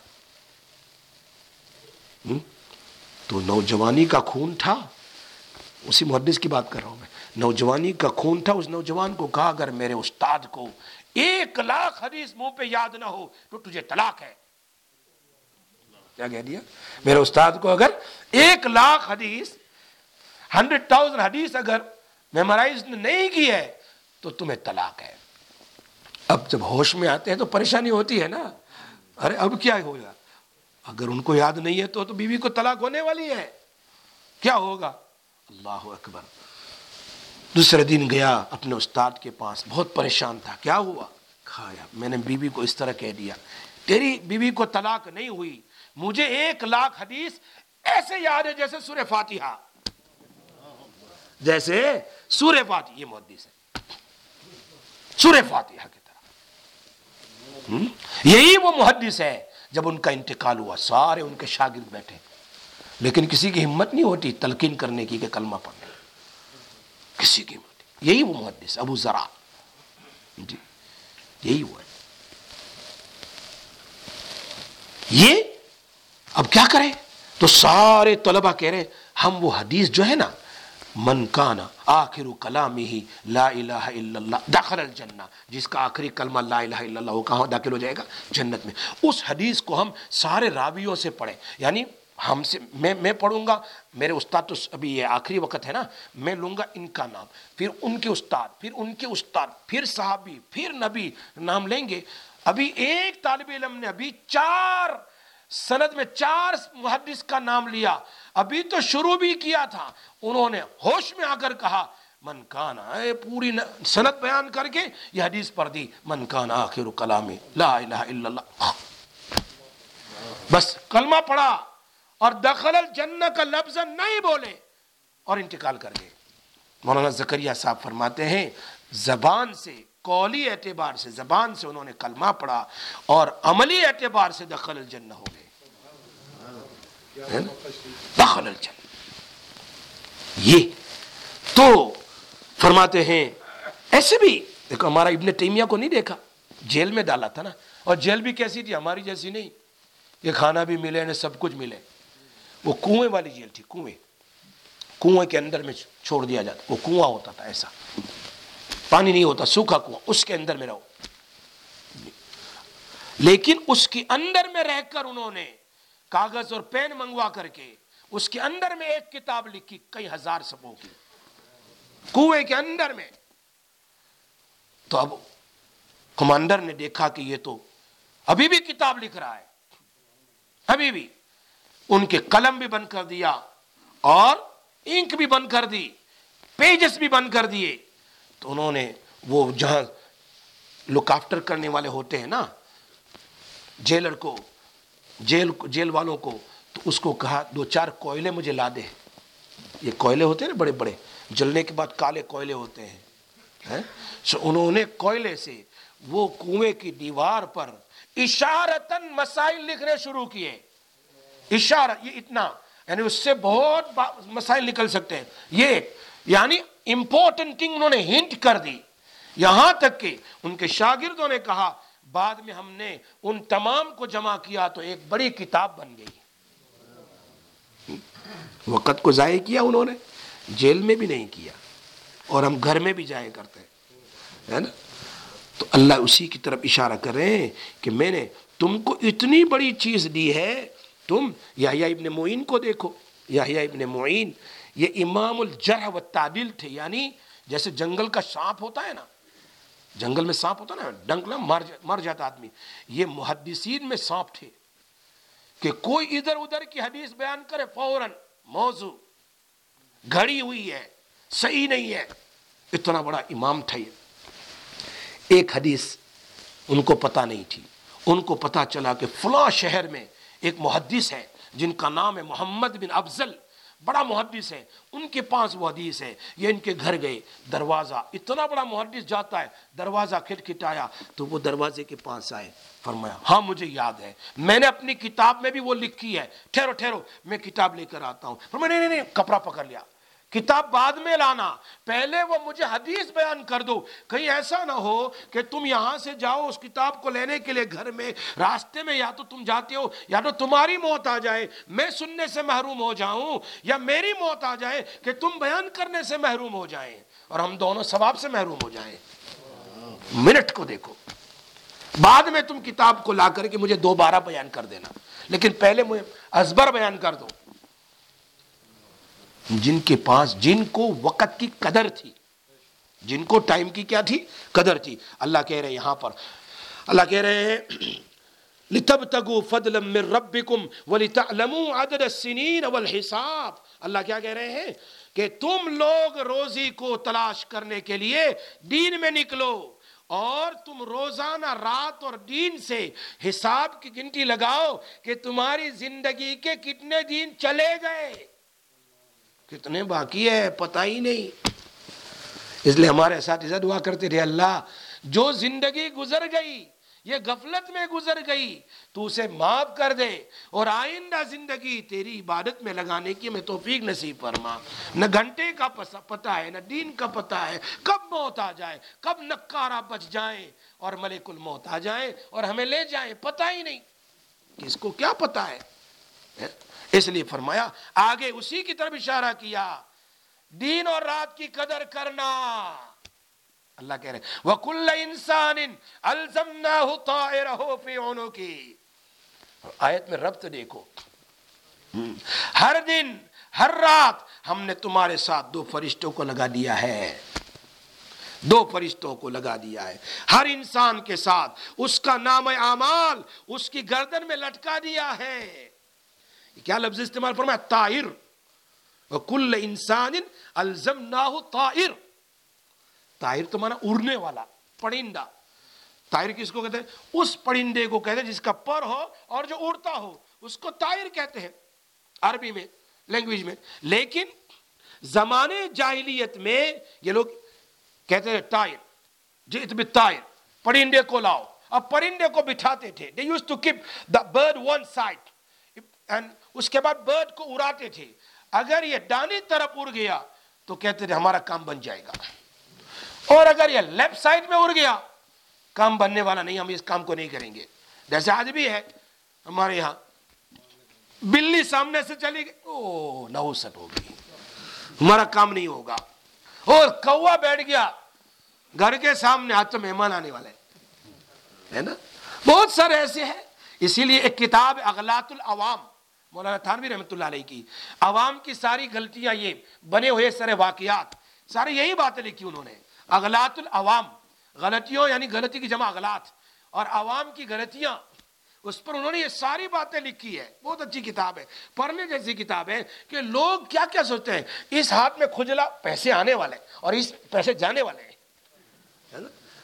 تو نوجوانی کا خون تھا، اسی محدث کی بات کر رہا ہوں میں، نوجوانی کا خون تھا۔ اس نوجوان کو کہا اگر میرے استاد کو 1,00,000 حدیث منہ پہ یاد نہ ہو تو تجھے طلاق ہے۔ کیا کہہ دیا؟ میرے استاد کو اگر 1,00,000 حدیث 100,000 حدیث اگر میمورائز نہیں کی ہے تو تمہیں طلاق ہے۔ اب جب ہوش میں آتے ہیں تو پریشانی ہوتی ہے نا، ارے اب کیا ہوگا؟ اگر ان کو یاد نہیں ہے تو بیوی کو طلاق ہونے والی ہے، کیا ہوگا؟ اللہ اکبر۔ دوسرے دن گیا اپنے استاد کے پاس، بہت پریشان تھا، کیا ہوا؟ کھایا، میں نے بیوی کو اس طرح کہہ دیا، تیری بیوی کو طلاق نہیں ہوئی، مجھے 1,00,000 حدیث ایسے یاد ہے جیسے سورہ فاتحہ، جیسے سورہ فاتحہ۔ یہ محدث ہے، سورہ فاتحہ کی طرح۔ یہی وہ محدث ہے، جب ان کا انتقال ہوا سارے ان کے شاگرد بیٹھے، لیکن کسی کی ہمت نہیں ہوتی تلقین کرنے کی کہ کلمہ پڑھنے، کسی کی ہمت نہیں۔ یہی وہ محدث ابو زرع، جی یہی وہ ہے۔ یہ اب کیا کریں؟ تو سارے طلبہ کہہ رہے ہم وہ حدیث جو ہے نا، من کان آخر کلامہ لا الہ الا اللہ دخل الجنہ، جس کا آخری کلمہ لا الہ الا اللہ، وہ کہاں داخل ہو جائے گا؟ جنت میں۔ اس حدیث کو ہم سارے راویوں سے پڑھیں، یعنی ہم سے میں پڑھوں گا، میرے استاد تو ابھی یہ آخری وقت ہے نا، میں لوں گا ان کا نام، پھر ان کے استاد، پھر ان کے استاد، پھر صحابی، پھر نبی، نام لیں گے۔ ابھی ایک طالب علم نے ابھی 4 سند میں 4 محدث کا نام لیا، ابھی تو شروع بھی کیا تھا، انہوں نے ہوش میں آ کر کہا من کان، پوری سند بیان کر کے یہ حدیث پڑھ دی، من کان آخر کلام لا الہ الا اللہ، بس کلمہ پڑھا اور دخل الجنہ کا لفظ نہیں بولے اور انتقال کر گئے۔ مولانا زکریا صاحب فرماتے ہیں زبان سے، قولی اعتبار سے، زبان سے انہوں نے کلمہ پڑھا اور عملی اعتبار سے دخل الجنہ ہو گئے، دخل الجنہ۔ یہ تو فرماتے ہیں ایسے بھی دیکھو، ہمارا ابن تیمیہ کو نہیں دیکھا، جیل میں ڈالا تھا نا، اور جیل بھی کیسی تھی؟ ہماری جیسی نہیں، یہ کھانا بھی ملے نہ سب کچھ ملے، وہ کنویں والی جیل تھی، کنویں کے اندر میں چھوڑ دیا جاتا، وہ کنواں ہوتا تھا ایسا، پانی نہیں ہوتا، سوکھا کنواں، اس کے اندر میں رہو، لیکن اس کے اندر میں رہ کر انہوں نے کاغذ اور پین منگوا کر کے اس کے اندر میں ایک کتاب لکھی، کئی ہزار صفحوں کی، کنویں کے اندر میں۔ تو اب کمانڈر نے دیکھا کہ یہ تو ابھی بھی کتاب لکھ رہا ہے، ابھی بھی، ان کے قلم بھی بند کر دیا اور انک بھی بند کر دی، پیجز بھی بند کر دیے۔ تو انہوں نے وہ جہاں لک آفٹر کرنے والے ہوتے ہیں نا، جیلر کو، جیل والوں کو، تو اس کو کہا 2-4 کوئلے مجھے لا دے، یہ کوئلے ہوتے ہیں نا بڑے بڑے، جلنے کے بعد کالے کوئلے ہوتے ہیں، سو انہوں نے کوئلے سے وہ کنویں کی دیوار پر اشارتاً مسائل لکھنے شروع کیے، اشارہ، یہ اتنا، یعنی اس سے بہت مسائل نکل سکتے ہیں، یہ یعنی امپورٹنٹ تھنگ انہوں نے ہنٹ کر دی، یہاں تک کہ ان کے شاگردوں نے کہا، بعد میں ہم نے ان تمام کو جمع کیا تو ایک بڑی کتاب بن گئی۔ وقت کو ضائع کیا انہوں نے، جیل میں بھی نہیں کیا، اور ہم گھر میں بھی جائے کرتے ہیں نا۔ تو اللہ اسی کی طرف اشارہ کر رہے ہیں کہ میں نے تم کو اتنی بڑی چیز دی ہے، تم یحییٰ ابن معین کو دیکھو، یحییٰ ابن معین یہ امام الجرح والتعدیل تھے، یعنی جیسے جنگل کا سانپ ہوتا ہے نا، جنگل میں سانپ ہوتا ہے نا، ڈنک نہ مر جاتا آدمی، یہ محدثین میں سانپ تھے کہ کوئی ادھر ادھر کی حدیث بیان کرے فوراً موضوع گھڑی ہوئی ہے، صحیح نہیں ہے، اتنا بڑا امام تھا یہ۔ ایک حدیث ان کو پتہ نہیں تھی، ان کو پتہ چلا کہ فلاں شہر میں ایک محدث ہے جن کا نام ہے محمد بن افضل، بڑا محدث ہے، ان کے پاس وہ حدیث ہے، یہ ان کے گھر گئے، دروازہ، اتنا بڑا محدث جاتا ہے، دروازہ کھٹکھٹایا تو وہ دروازے کے پاس آئے، فرمایا ہاں مجھے یاد ہے، میں نے اپنی کتاب میں بھی وہ لکھی ہے، ٹھہرو میں کتاب لے کر آتا ہوں۔ فرمایا نہیں، کپڑا پکڑ لیا، کتاب بعد میں لانا، پہلے وہ مجھے حدیث بیان کر دو، کہیں ایسا نہ ہو کہ تم یہاں سے جاؤ اس کتاب کو لینے کے لیے، گھر میں راستے میں یا تو تم جاتے ہو یا تو تمہاری موت آ جائے میں سننے سے محروم ہو جاؤں، یا میری موت آ جائے کہ تم بیان کرنے سے محروم ہو جائیں اور ہم دونوں ثواب سے محروم ہو جائیں۔ منٹ کو دیکھو، بعد میں تم کتاب کو لا کر کے مجھے دوبارہ بیان کر دینا، لیکن پہلے مجھے ازبر بیان کر دو۔ جن کے پاس، جن کو وقت کی قدر تھی، جن کو ٹائم کی کیا تھی؟ قدر تھی۔ اللہ کہہ رہے ہیں یہاں پر، اللہ کہہ رہے ہیں لِتَبْتَغُوا فَضْلًا مِّن رَبِّكُمْ وَلِتَعْلَمُوا عَدَدَ السِّنِينَ وَالْحِسَابَ۔ اللہ کیا کہہ رہے ہیں کہ تم لوگ روزی کو تلاش کرنے کے لیے دین میں نکلو، اور تم روزانہ رات اور دن سے حساب کی گنتی لگاؤ کہ تمہاری زندگی کے کتنے دن چلے گئے، کتنے باقی ہے پتہ ہی نہیں۔ اس لیے ہمارے اساتذہ دعا کرتے رہے، اللہ جو زندگی گزر گئی یہ غفلت میں گزر گئی تو اسے معاف کر دے اور آئندہ زندگی تیری عبادت میں لگانے کی ہمیں توفیق نصیب فرما۔ نہ گھنٹے کا پتہ ہے، نہ دین کا پتہ ہے، کب موت آ جائے، کب نکارہ بچ جائیں اور ملک الموت آ جائیں اور ہمیں لے جائیں، پتہ ہی نہیں، کس کو کیا پتہ ہے۔ اس لیے فرمایا، آگے اسی کی طرف اشارہ کیا، دین اور رات کی قدر کرنا۔ اللہ کہہ رہے ہیں وَكُلَّ إِنسَانٍ أَلْزَمْنَاهُ طَائِرَهُ فِي عُنُقِهِ۔ آیت میں ربط دیکھو، ہر دن ہر رات ہم نے تمہارے ساتھ دو فرشتوں کو لگا دیا ہے، دو فرشتوں کو لگا دیا ہے، ہر انسان کے ساتھ اس کا نام اعمال اس کی گردن میں لٹکا دیا ہے۔ کیا لفظ استعمال فرمایا؟ طائر۔ وَكُلَّ إِنسَانٍ أَلْزَمْنَاهُ طَائِر، طائر تو مانا اڑنے والا، پرندہ۔ طائر کس کو کہتے ہیں؟ اس پرندے کو کہتے ہیں جس کا پر ہو اور جو اڑتا ہو، اس کو طائر کہتے ہیں عربی میں، لینگویج میں۔ لیکن زمانے جاہلیت میں یہ لوگ کہتے ہیں طائر، جئت بالطائر، پرندے کو لاؤ۔ اب پرندے کو بٹھاتے تھے، they used to keep the bird one side، and اس کے بعد برڈ کو اڑاتے تھے۔ اگر یہ دانی طرف اڑ گیا تو کہتے تھے ہمارا کام بن جائے گا، اور اگر یہ لیفٹ سائڈ میں اڑ گیا کام بننے والا نہیں، ہم اس کام کو نہیں کریں گے۔ جیسے آج بھی ہے ہمارے یہاں، بلی سامنے سے چلی گئی، او نحوست ہو گئی، ہمارا کام نہیں ہوگا۔ اور کوا بیٹھ گیا گھر کے سامنے، آج تو مہمان آنے والے ہے نا، بہت سارے ایسے ہیں۔ اسی لیے ایک کتاب اغلاط العوام مولانا تھانوی رحمۃ اللہ علیہ کی، عوام کی ساری غلطیاں، یہ بنے ہوئے سارے واقعات، سارے یہی باتیں لکھی انہوں نے۔ اغلاط العوام، غلطیوں یعنی غلطی کی جمع اغلاط، اور عوام کی غلطیاں، اس پر انہوں نے یہ ساری باتیں لکھی ہے۔ بہت اچھی کتاب ہے، پڑھنے جیسی کتاب ہے کہ لوگ کیا کیا سوچتے ہیں۔ اس ہاتھ میں کھجلا، پیسے آنے والے اور اس پیسے جانے والے ہیں۔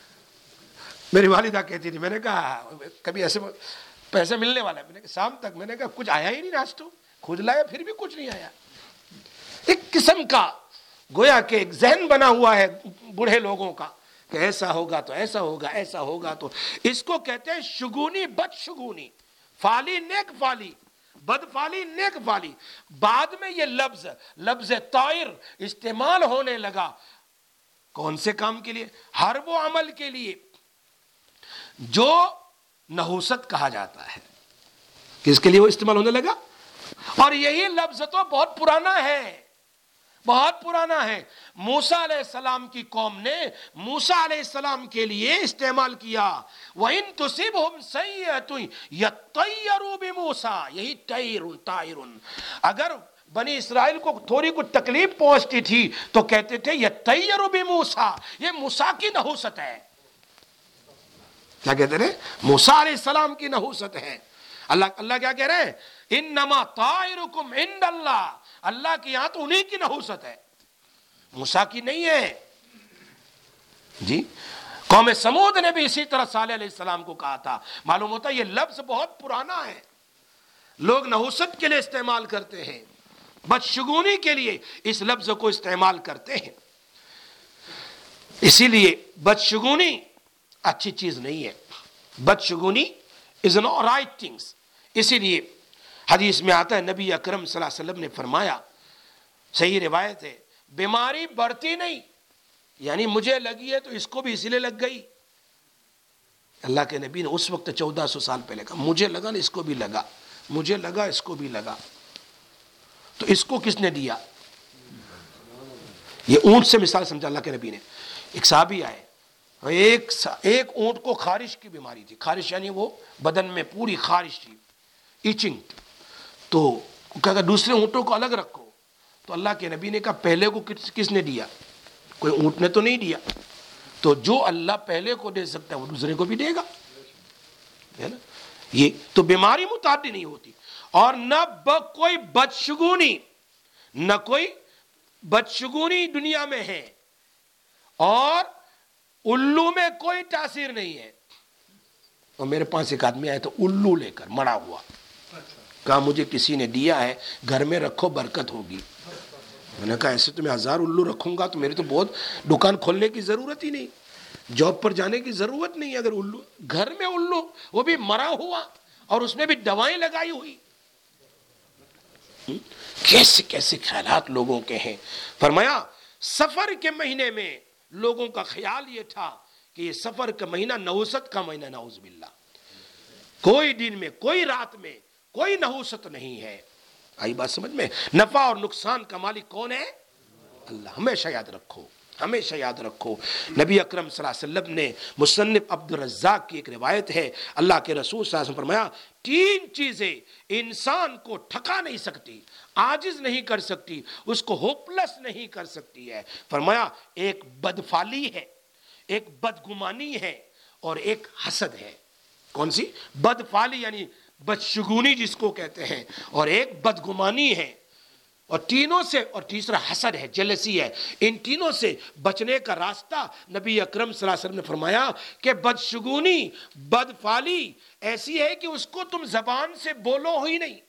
میری والدہ کہتی تھی، میں نے کہا کبھی ایسے پیسے ملنے والے، میں نے کہا شام تک، میں نے کہا کچھ آیا ہی نہیں آج تو، کھجلا ہے پھر بھی کچھ نہیں آیا۔ ایک قسم کا گویا کہ ایک ذہن بنا ہوا ہے بوڑھے لوگوں کا کہ ایسا ہوگا تو ایسا ہوگا، ایسا ہوگا تو، اس کو کہتے ہیں شگونی بد شگونی، فالی نیک فالی، بد فالی نیک فالی۔ بعد میں یہ لفظ طائر استعمال ہونے لگا، کون سے کام کے لیے؟ ہر وہ عمل کے لیے جو نحوست کہا جاتا ہے، کس کے لیے وہ استعمال ہونے لگا؟ اور یہی لفظ تو بہت پرانا ہے، بہت پرانا ہے۔ موسیٰ علیہ السلام کی قوم نے موسیٰ علیہ السلام کے لیے استعمال کیا، وَإِن تُصِبْهُمْ سَيِّئَةٌ يَطَّيَّرُوا بِمُوسَىٰ، یہی طائر۔ اگر بنی اسرائیل کو تھوڑی کچھ تکلیف پہنچتی تھی تو کہتے تھے يَطَّيَّرُوا بِمُوسَىٰ، یہ موسیٰ کی نحوست ہے۔ کیا کہتے ہیں؟ موسیٰ علیہ السلام کی نحوست ہے۔ اللہ کیا کہہ رہے ہیں؟ انما طائرکم عند اللہ، اللہ کی یہاں تو انہی کی نحوست ہے، موسیٰ کی نہیں ہے۔ جی، قوم سمود نے بھی اسی طرح صالح علیہ السلام کو کہا تھا۔ معلوم ہوتا ہے یہ لفظ بہت پرانا ہے، لوگ نحوست کے لیے استعمال کرتے ہیں، بدشگونی کے لیے اس لفظ کو استعمال کرتے ہیں۔ اسی لیے بدشگونی اچھی چیز نہیں ہے، بدشگونی is not right things۔ اسی لیے حدیث میں آتا ہے، نبی اکرم صلی اللہ علیہ وسلم نے فرمایا، صحیح روایت ہے، بیماری بڑھتی نہیں، یعنی مجھے لگی ہے تو اس کو بھی اسی لیے لگ گئی۔ اللہ کے نبی نے اس وقت 1400 سال پہلے کہا، مجھے لگا نا اس کو بھی لگا، مجھے لگا اس کو بھی لگا، تو اس کو کس نے دیا؟ یہ اونٹ سے مثال سمجھا اللہ کے نبی نے۔ ایک صحابی آئے، ایک اونٹ کو خارش کی بیماری تھی، خارش یعنی وہ بدن میں پوری خارش تھی، ایچنگ، تو کہا دوسرے اونٹوں کو الگ رکھو، تو اللہ کے نبی نے کہا پہلے کو کس نے دیا؟ کوئی اونٹ نے تو نہیں دیا، تو جو اللہ پہلے کو دے سکتا ہے وہ دوسرے کو بھی دے گا، ہے نا؟ یہ تو بیماری متعدی نہیں ہوتی، اور نہ کوئی بدشگونی دنیا میں ہے، اور الو میں کوئی تاثیر نہیں ہے۔ اور میرے پاس ایک آدمی آیا تو الو لے کر مڑا ہوا، کہا مجھے کسی نے دیا ہے، گھر میں رکھو برکت ہوگی۔ میں نے کہا ایسے تو میں 1000 الو رکھوں گا تو میری تو بہت دکان کھولنے کی ضرورت ہی نہیں۔ जॉब पर जाने की जरूरत नहीं है। अगर उल्लू घर में, उल्लू वो भी मरा हुआ और उसमें भी दवाएं लगाई हुई, कैसे कैसे ख्यालात लोगों के हैं। फरमाया सफर के महीने में लोगों का ख्याल ये था कि ये सफर का महीना नहुसत का महीना, नाउज बिल्ला, कोई दिन में कोई रात में कोई नहुसत नहीं है। आई बात समझ में? नफा और नुकसान का मालिक कौन है? अल्लाह। हमेशा याद रखो, हमेशा याद रखो। नबी अकरम सल्लल्लाहु अलैहि वसल्लम ने, मुसन्निफ अब्दुल रज़्ज़ाक की एक रिवायत है, अल्लाह के रसूल सल्लल्लाहु अलैहि वसल्लम फरमाया, तीन चीजें इंसान को ठका नहीं सकती, आजिज नहीं कर सकती, उसको होपलेस नहीं कर सकती है। फरमाया एक बदफाली है, एक बदगुमानी है और एक हसद है। कौन सी? बदफाली यानी बदशगुनी जिसको कहते हैं, और एक बदगुमानी है, और तीनों से, और तीसरा हसद है, जेलसी है। इन तीनों से बचने का रास्ता नबी अकरम सल्लल्लाहु अलैहि वसल्लम ने फरमाया कि बदशगुनी, बदफाली ऐसी है कि उसको तुम जबान से बोलो ही नहीं,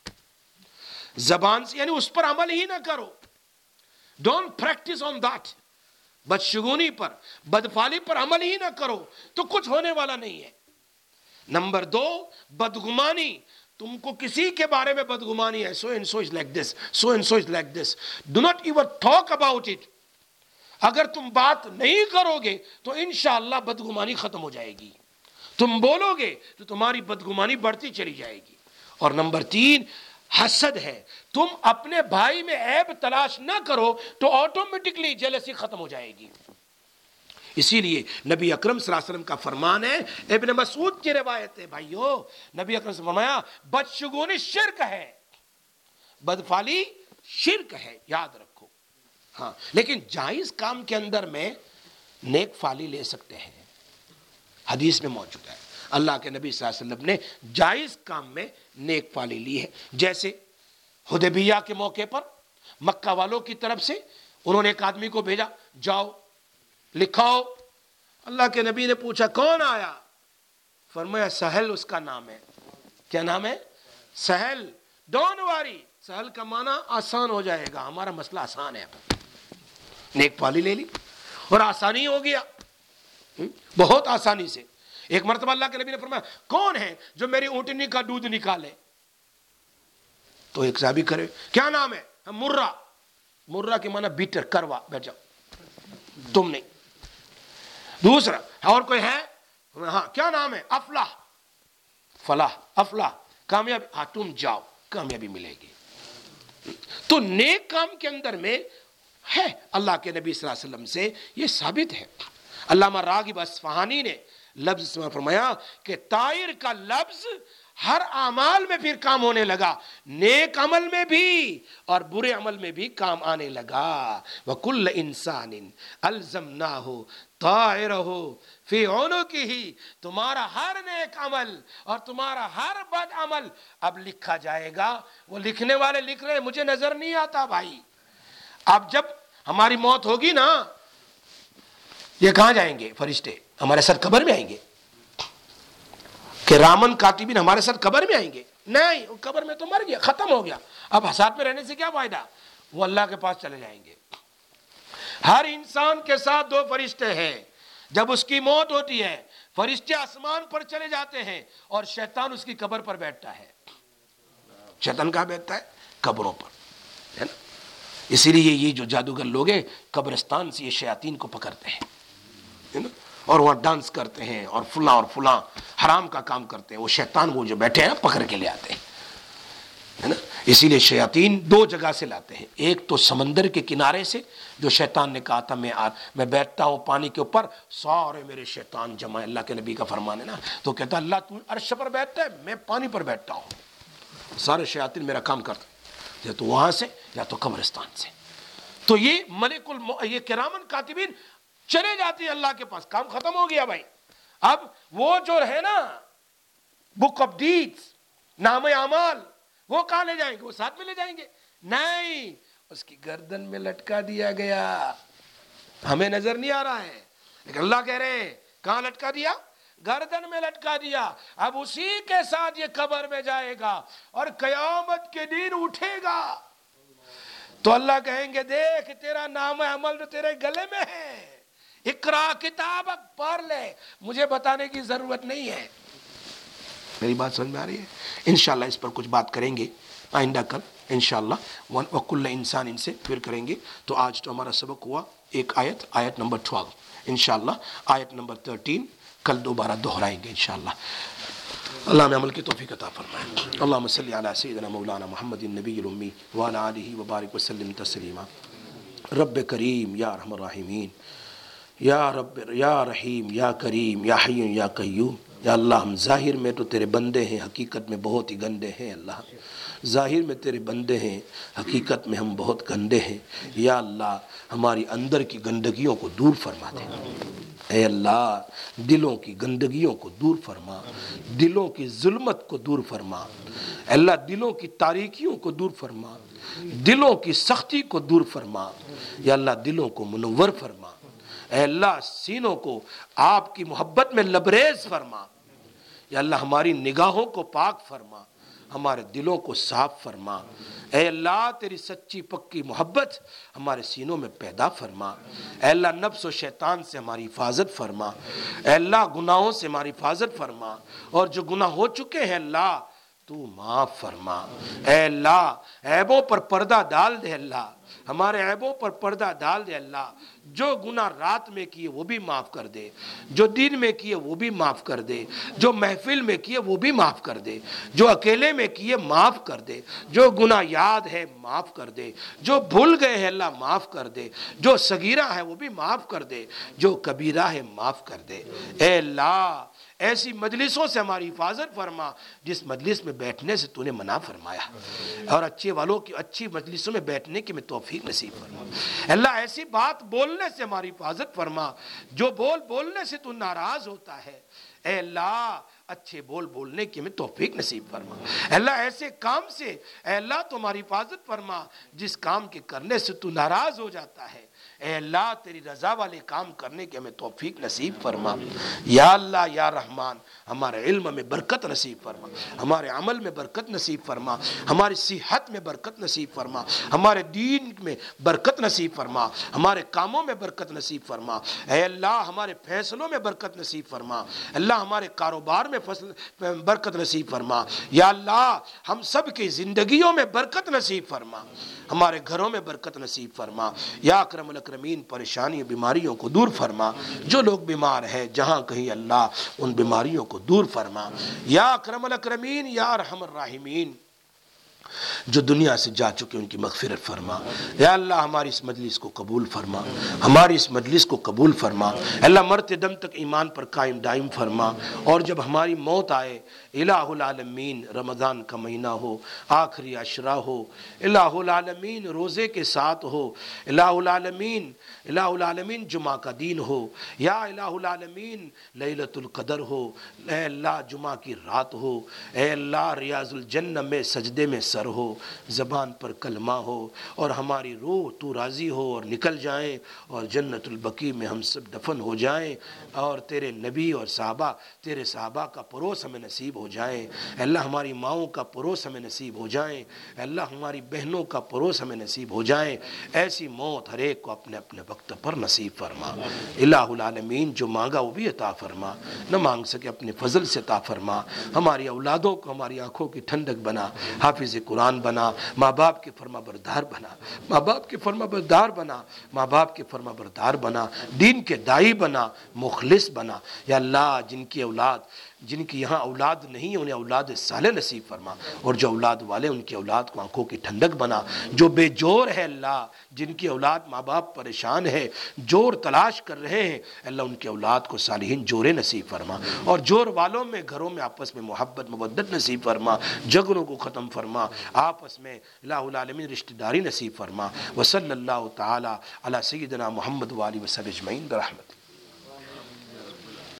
जबान से यानी उस पर अमल ही ना करो। Don't practise on that. बदशगुनी पर, बदफाली पर अमल ही ना करो तो कुछ होने वाला नहीं है। नंबर दो, बदगुमानी, तुमको किसी के बारे में बदगुमानी है, so and so is like this, so and so is like this, do not even talk about it. अगर तुम बात नहीं करोगे तो इंशाअल्लाह बदगुमानी खत्म हो जाएगी, तुम बोलोगे तो तुम्हारी बदगुमानी बढ़ती चली जाएगी। और नंबर तीन, हसद है, तुम अपने भाई में ऐब तलाश ना करो तो ऑटोमेटिकली जेलसी खत्म हो जाएगी। इसीलिए नबी अकरम सल्लल्लाहु अलैहि वसल्लम का फरमान है, इब्न मसूद की रिवायत है, भाइयों नबी अकरम ने फरमाया बदशगुनी शिर्क है, बदफाली शिर्क है, याद रखो। हाँ, लेकिन जायज काम के अंदर में नेक फाली ले सकते हैं, हदीस में मौजूद है। अल्लाह के नबी सल्लल्लाहु अलैहि वसल्लम ने जायज काम में नेक फाली ली है। जैसे हुदैबिया के मौके पर मक्का वालों की तरफ से उन्होंने एक आदमी को भेजा, जाओ लिखाओ। अल्लाह के नबी ने पूछा कौन आया? फरमाया सहल उसका नाम है। क्या नाम है? सहल। डोंट वरी, सहल का माना आसान हो जाएगा, हमारा मसला आसान है। नेक पाली ले ली और आसानी हो गया, बहुत आसानी से। एक मरतबा अल्लाह के नबी ने फरमाया कौन है जो मेरी ऊँटनी का दूध निकाले? तो एक साहबी करे, क्या नाम है? मुर्रा। मुर्रा के माना बीटर, करवा, बैठ जाओ, तुम नहीं। दूसरा, और कोई है? हाँ, क्या नाम है? अफलाह। फलाह, अफलाह, कामयाबी। हाँ, तुम जाओ, कामयाबी मिलेगी। तो नेक काम के अंदर में है, अल्लाह के नबी सल्लल्लाहु अलैहि वसल्लम से ये साबित है। अल्लामा रागिब अस्फहानी ने लफ्ज में फरमाया कि तायर का लफ्ज हर अमाल में फिर काम होने लगा, नेक अमल में भी और बुरे अमल में भी काम आने लगा। वकुल्ल इंसानिन अल्ज़मनाहु ताइरहु फी उनुकिही, तुम्हारा हर नेक अमल और तुम्हारा हर बद अमल अब लिखा जाएगा। वो लिखने वाले लिख रहे, मुझे नजर नहीं आता भाई। अब जब हमारी मौत होगी ना, ये कहां जाएंगे फरिश्ते? हमारे साथ कब्र में आएंगे कि रामन कातिबिन हमारे साथ कब्र में आएंगे? नहीं, वो कब्र में तो मर गया, खत्म हो गया, अब साथ में रहने से क्या फायदा? वो अल्लाह के पास चले जाएंगे। हर इंसान के साथ दो फरिश्ते हैं। जब उसकी मौत होती है, फरिश्ते आसमान पर चले जाते हैं और शैतान उसकी कब्र पर बैठता है। शैतान कहां बैठता है? कब्रों पर, है ना। इसीलिए ये जो जादूगर लोग हैं, कब्रिस्तान से ये शयातीन को पकड़ते हैं, है ना, और वहाँ डांस करते हैं और फुला हराम का काम करते हैं। वो शैतान वो जो बैठे हैं पकड़ के ले आते हैं, है ना। इसीलिए शयातीन दो जगह से लाते हैं। एक तो समंदर के किनारे से, जो शैतान ने कहा था मैं बैठता हूँ पानी के ऊपर, सारे मेरे शैतान जमा, अल्लाह के नबी का फरमान है ना। तो कहता अल्लाह तू अर्श पर बैठता है, मैं पानी पर बैठता हूँ, सारे शयातीन मेरा काम करते, या तो वहां से या तो कब्रिस्तान से। तो ये मलिकुल, ये किरामन कातिबीन चले जाती है अल्लाह के पास, काम खत्म हो गया भाई। अब वो जो है ना बुक ऑफ डीड्स, नाम अमाल, वो कहां ले जाएंगे? वो साथ में ले जाएंगे? नहीं, उसकी गर्दन में लटका दिया गया। हमें नजर नहीं आ रहा है, लेकिन अल्लाह कह रहे हैं कहां लटका दिया? गर्दन में लटका दिया। अब उसी के साथ ये कब्र में जाएगा और कयामत के दिन उठेगा तो अल्लाह कहेंगे देख तेरा नाम अमल तो तेरे गले में है, اقرا کتابک، پڑھ لے، مجھے بتانے کی ضرورت نہیں ہے۔ میری بات سمجھ میں آ رہی ہے؟ انشاءاللہ اس پر کچھ بات کریں گے آئندہ کل انشاءاللہ، وَكُلَّ انسان ان سے پھر کریں گے۔ تو آج تو ہمارا سبق ہوا ایک آیت نمبر 12، انشاءاللہ آیت نمبر 13 کل دوبارہ دہرائیں گے انشاءاللہ۔ اللہ ہمیں عمل کی توفیق عطا فرمائے۔ اللہم صلی علی سیدنا مولانا محمد النبی الامی وعلی آلہ وبارک وسلم تسلیما۔ رب کریم یا ارحم الراحمین، یا رب یا رحیم یا کریم یا حی یا قیوم۔ یا اللہ ہم ظاہر میں تو تیرے بندے ہیں، حقیقت میں بہت ہی گندے ہیں۔ اللہ ظاہر میں تیرے بندے ہیں، حقیقت میں ہم بہت گندے ہیں۔ یا اللہ ہماری اندر کی گندگیوں کو دور فرما دے۔ اے اللہ دلوں کی گندگیوں کو دور فرما، دلوں کی ظلمت کو دور فرما، اللہ دلوں کی تاریکیوں کو دور فرما، دلوں کی سختی کو دور فرما۔ یا اللہ دلوں کو منور فرما، اے اللہ سینوں کو آپ کی محبت میں لبریز فرما۔ یا اللہ ہماری نگاہوں کو پاک فرما، ہمارے دلوں کو صاف فرما۔ اے اللہ تیری سچی پکی محبت ہمارے سینوں میں پیدا فرما۔ اے اللہ نفس و شیطان سے ہماری حفاظت فرما۔ اے اللہ گناہوں سے ہماری حفاظت فرما، اور جو گناہ ہو چکے ہیں اللہ تو معاف فرما۔ اے اللہ عیبوں پر پردہ ڈال دے، اللہ ہمارے عیبوں پر پردہ ڈال دے۔ اللہ جو گناہ رات میں کیے وہ بھی معاف کر دے، جو دن میں کیے وہ بھی معاف کر دے، جو محفل میں کیے وہ بھی معاف کر دے، جو اکیلے میں کیے معاف کر دے، جو گناہ یاد ہے معاف کر دے، جو بھول گئے ہیں اللہ معاف کر دے، جو صغیرہ ہے وہ بھی معاف کر دے، جو کبیرہ ہے معاف کر دے۔ اے اللہ ایسی مجلسوں سے ہماری حفاظت فرما جس مجلس میں بیٹھنے سے تو نے منع فرمایا، اور اچھے والوں کی اچھی مجلسوں میں بیٹھنے کی میں توفیق نصیب فرما۔ اللہ ایسی بات بولنے سے ہماری حفاظت فرما جو بولنے سے تو ناراض ہوتا ہے۔ اے اللہ اچھے بولنے کی ہمیں توفیق نصیب فرما۔ اے اللہ ایسے کام سے اے اللہ تمہاری حفاظت فرما جس کام کے کرنے سے تو ناراض ہو جاتا ہے۔ اے اللہ تیری رضا والے کام کرنے کے ہمیں توفیق نصیب فرما۔ یا اللہ یا رحمان ہمارے علم میں برکت نصیب فرما، ہمارے عمل میں برکت نصیب فرما، ہماری صحت میں برکت نصیب فرما، ہمارے دین میں برکت نصیب فرما، ہمارے کاموں میں برکت نصیب فرما۔ اے اللہ ہمارے فیصلوں میں برکت نصیب فرما، اللہ ہمارے کاروبار میں برکت نصیب فرما۔ یا اللہ ہم سب کی زندگیوں میں برکت نصیب فرما، ہمارے گھروں میں برکت نصیب فرما۔ یا اکرم الاکرمین پریشانی بیماریوں کو دور فرما، جو لوگ بیمار ہیں جہاں کہیں اللہ ان بیماریوں کو دور فرما۔ یا اکرم الاکرمین یا ارحم الراحمین جو دنیا سے جا چکے ان کی مغفرت فرما۔ یا اللہ ہماری اس مجلس کو قبول فرما، ہماری اس مجلس کو قبول فرما۔ اللہ مرتے دم تک ایمان پر قائم دائم فرما، اور جب ہماری موت آئے الہ العالمین رمضان کا مہینہ ہو، آخری عشرہ ہو، الہ العالمین روزے کے ساتھ ہو، الہ العالمین جمعہ کا دین ہو، یا الہ العالمین لیلۃ القدر ہو، اے اللہ جمعہ کی رات ہو، اے اللہ ریاض الجنہ میں سجدے میں سر ہو، زبان پر کلمہ ہو، اور ہماری روح تو راضی ہو اور نکل جائیں، اور جنت البقیع میں ہم سب دفن ہو جائیں، اور تیرے نبی اور تیرے صحابہ کا پروس ہمیں نصیب ہو جائے۔ اے اللہ ہماری ماؤں کا پروس ہمیں نصیب ہو جائیں، اے اللہ ہماری بہنوں کا پروس ہمیں نصیب ہو جائیں۔ ایسی موت ہر ایک کو اپنے اپنے وقت پر نصیب فرما۔ الہ العالمین جو مانگا وہ بھی عطا فرما، نہ مانگ سکے اپنے فضل سے عطا فرما۔ ہماری اولادوں کو ہماری آنکھوں کی ٹھنڈک بنا، حافظ قرآن بنا، ماں باپ کے فرما بردار بنا، ماں باپ کے فرما بردار بنا، ماں باپ کے فرما بردار بنا، دین کے داعی بنا، مخلص بنا۔ یا اللہ جن کی یہاں اولاد نہیں انہیں اولاد صالح نصیب فرما، اور جو اولاد والے ان کی اولاد کو آنکھوں کی ٹھنڈک بنا۔ جو بے جور ہے اللہ، جن کی اولاد ماں باپ پریشان ہے، جور تلاش کر رہے ہیں، اللہ ان کی اولاد کو صالحین جورے نصیب فرما، اور جور والوں میں گھروں میں آپس میں محبت مودت نصیب فرما، جھگڑوں کو ختم فرما، آپس میں الہ العالمین رشتہ داری نصیب فرما۔ وصلی اللہ تعالی علی سیدنا محمد وآلہ وصحبہ اجمعین برحمتہ۔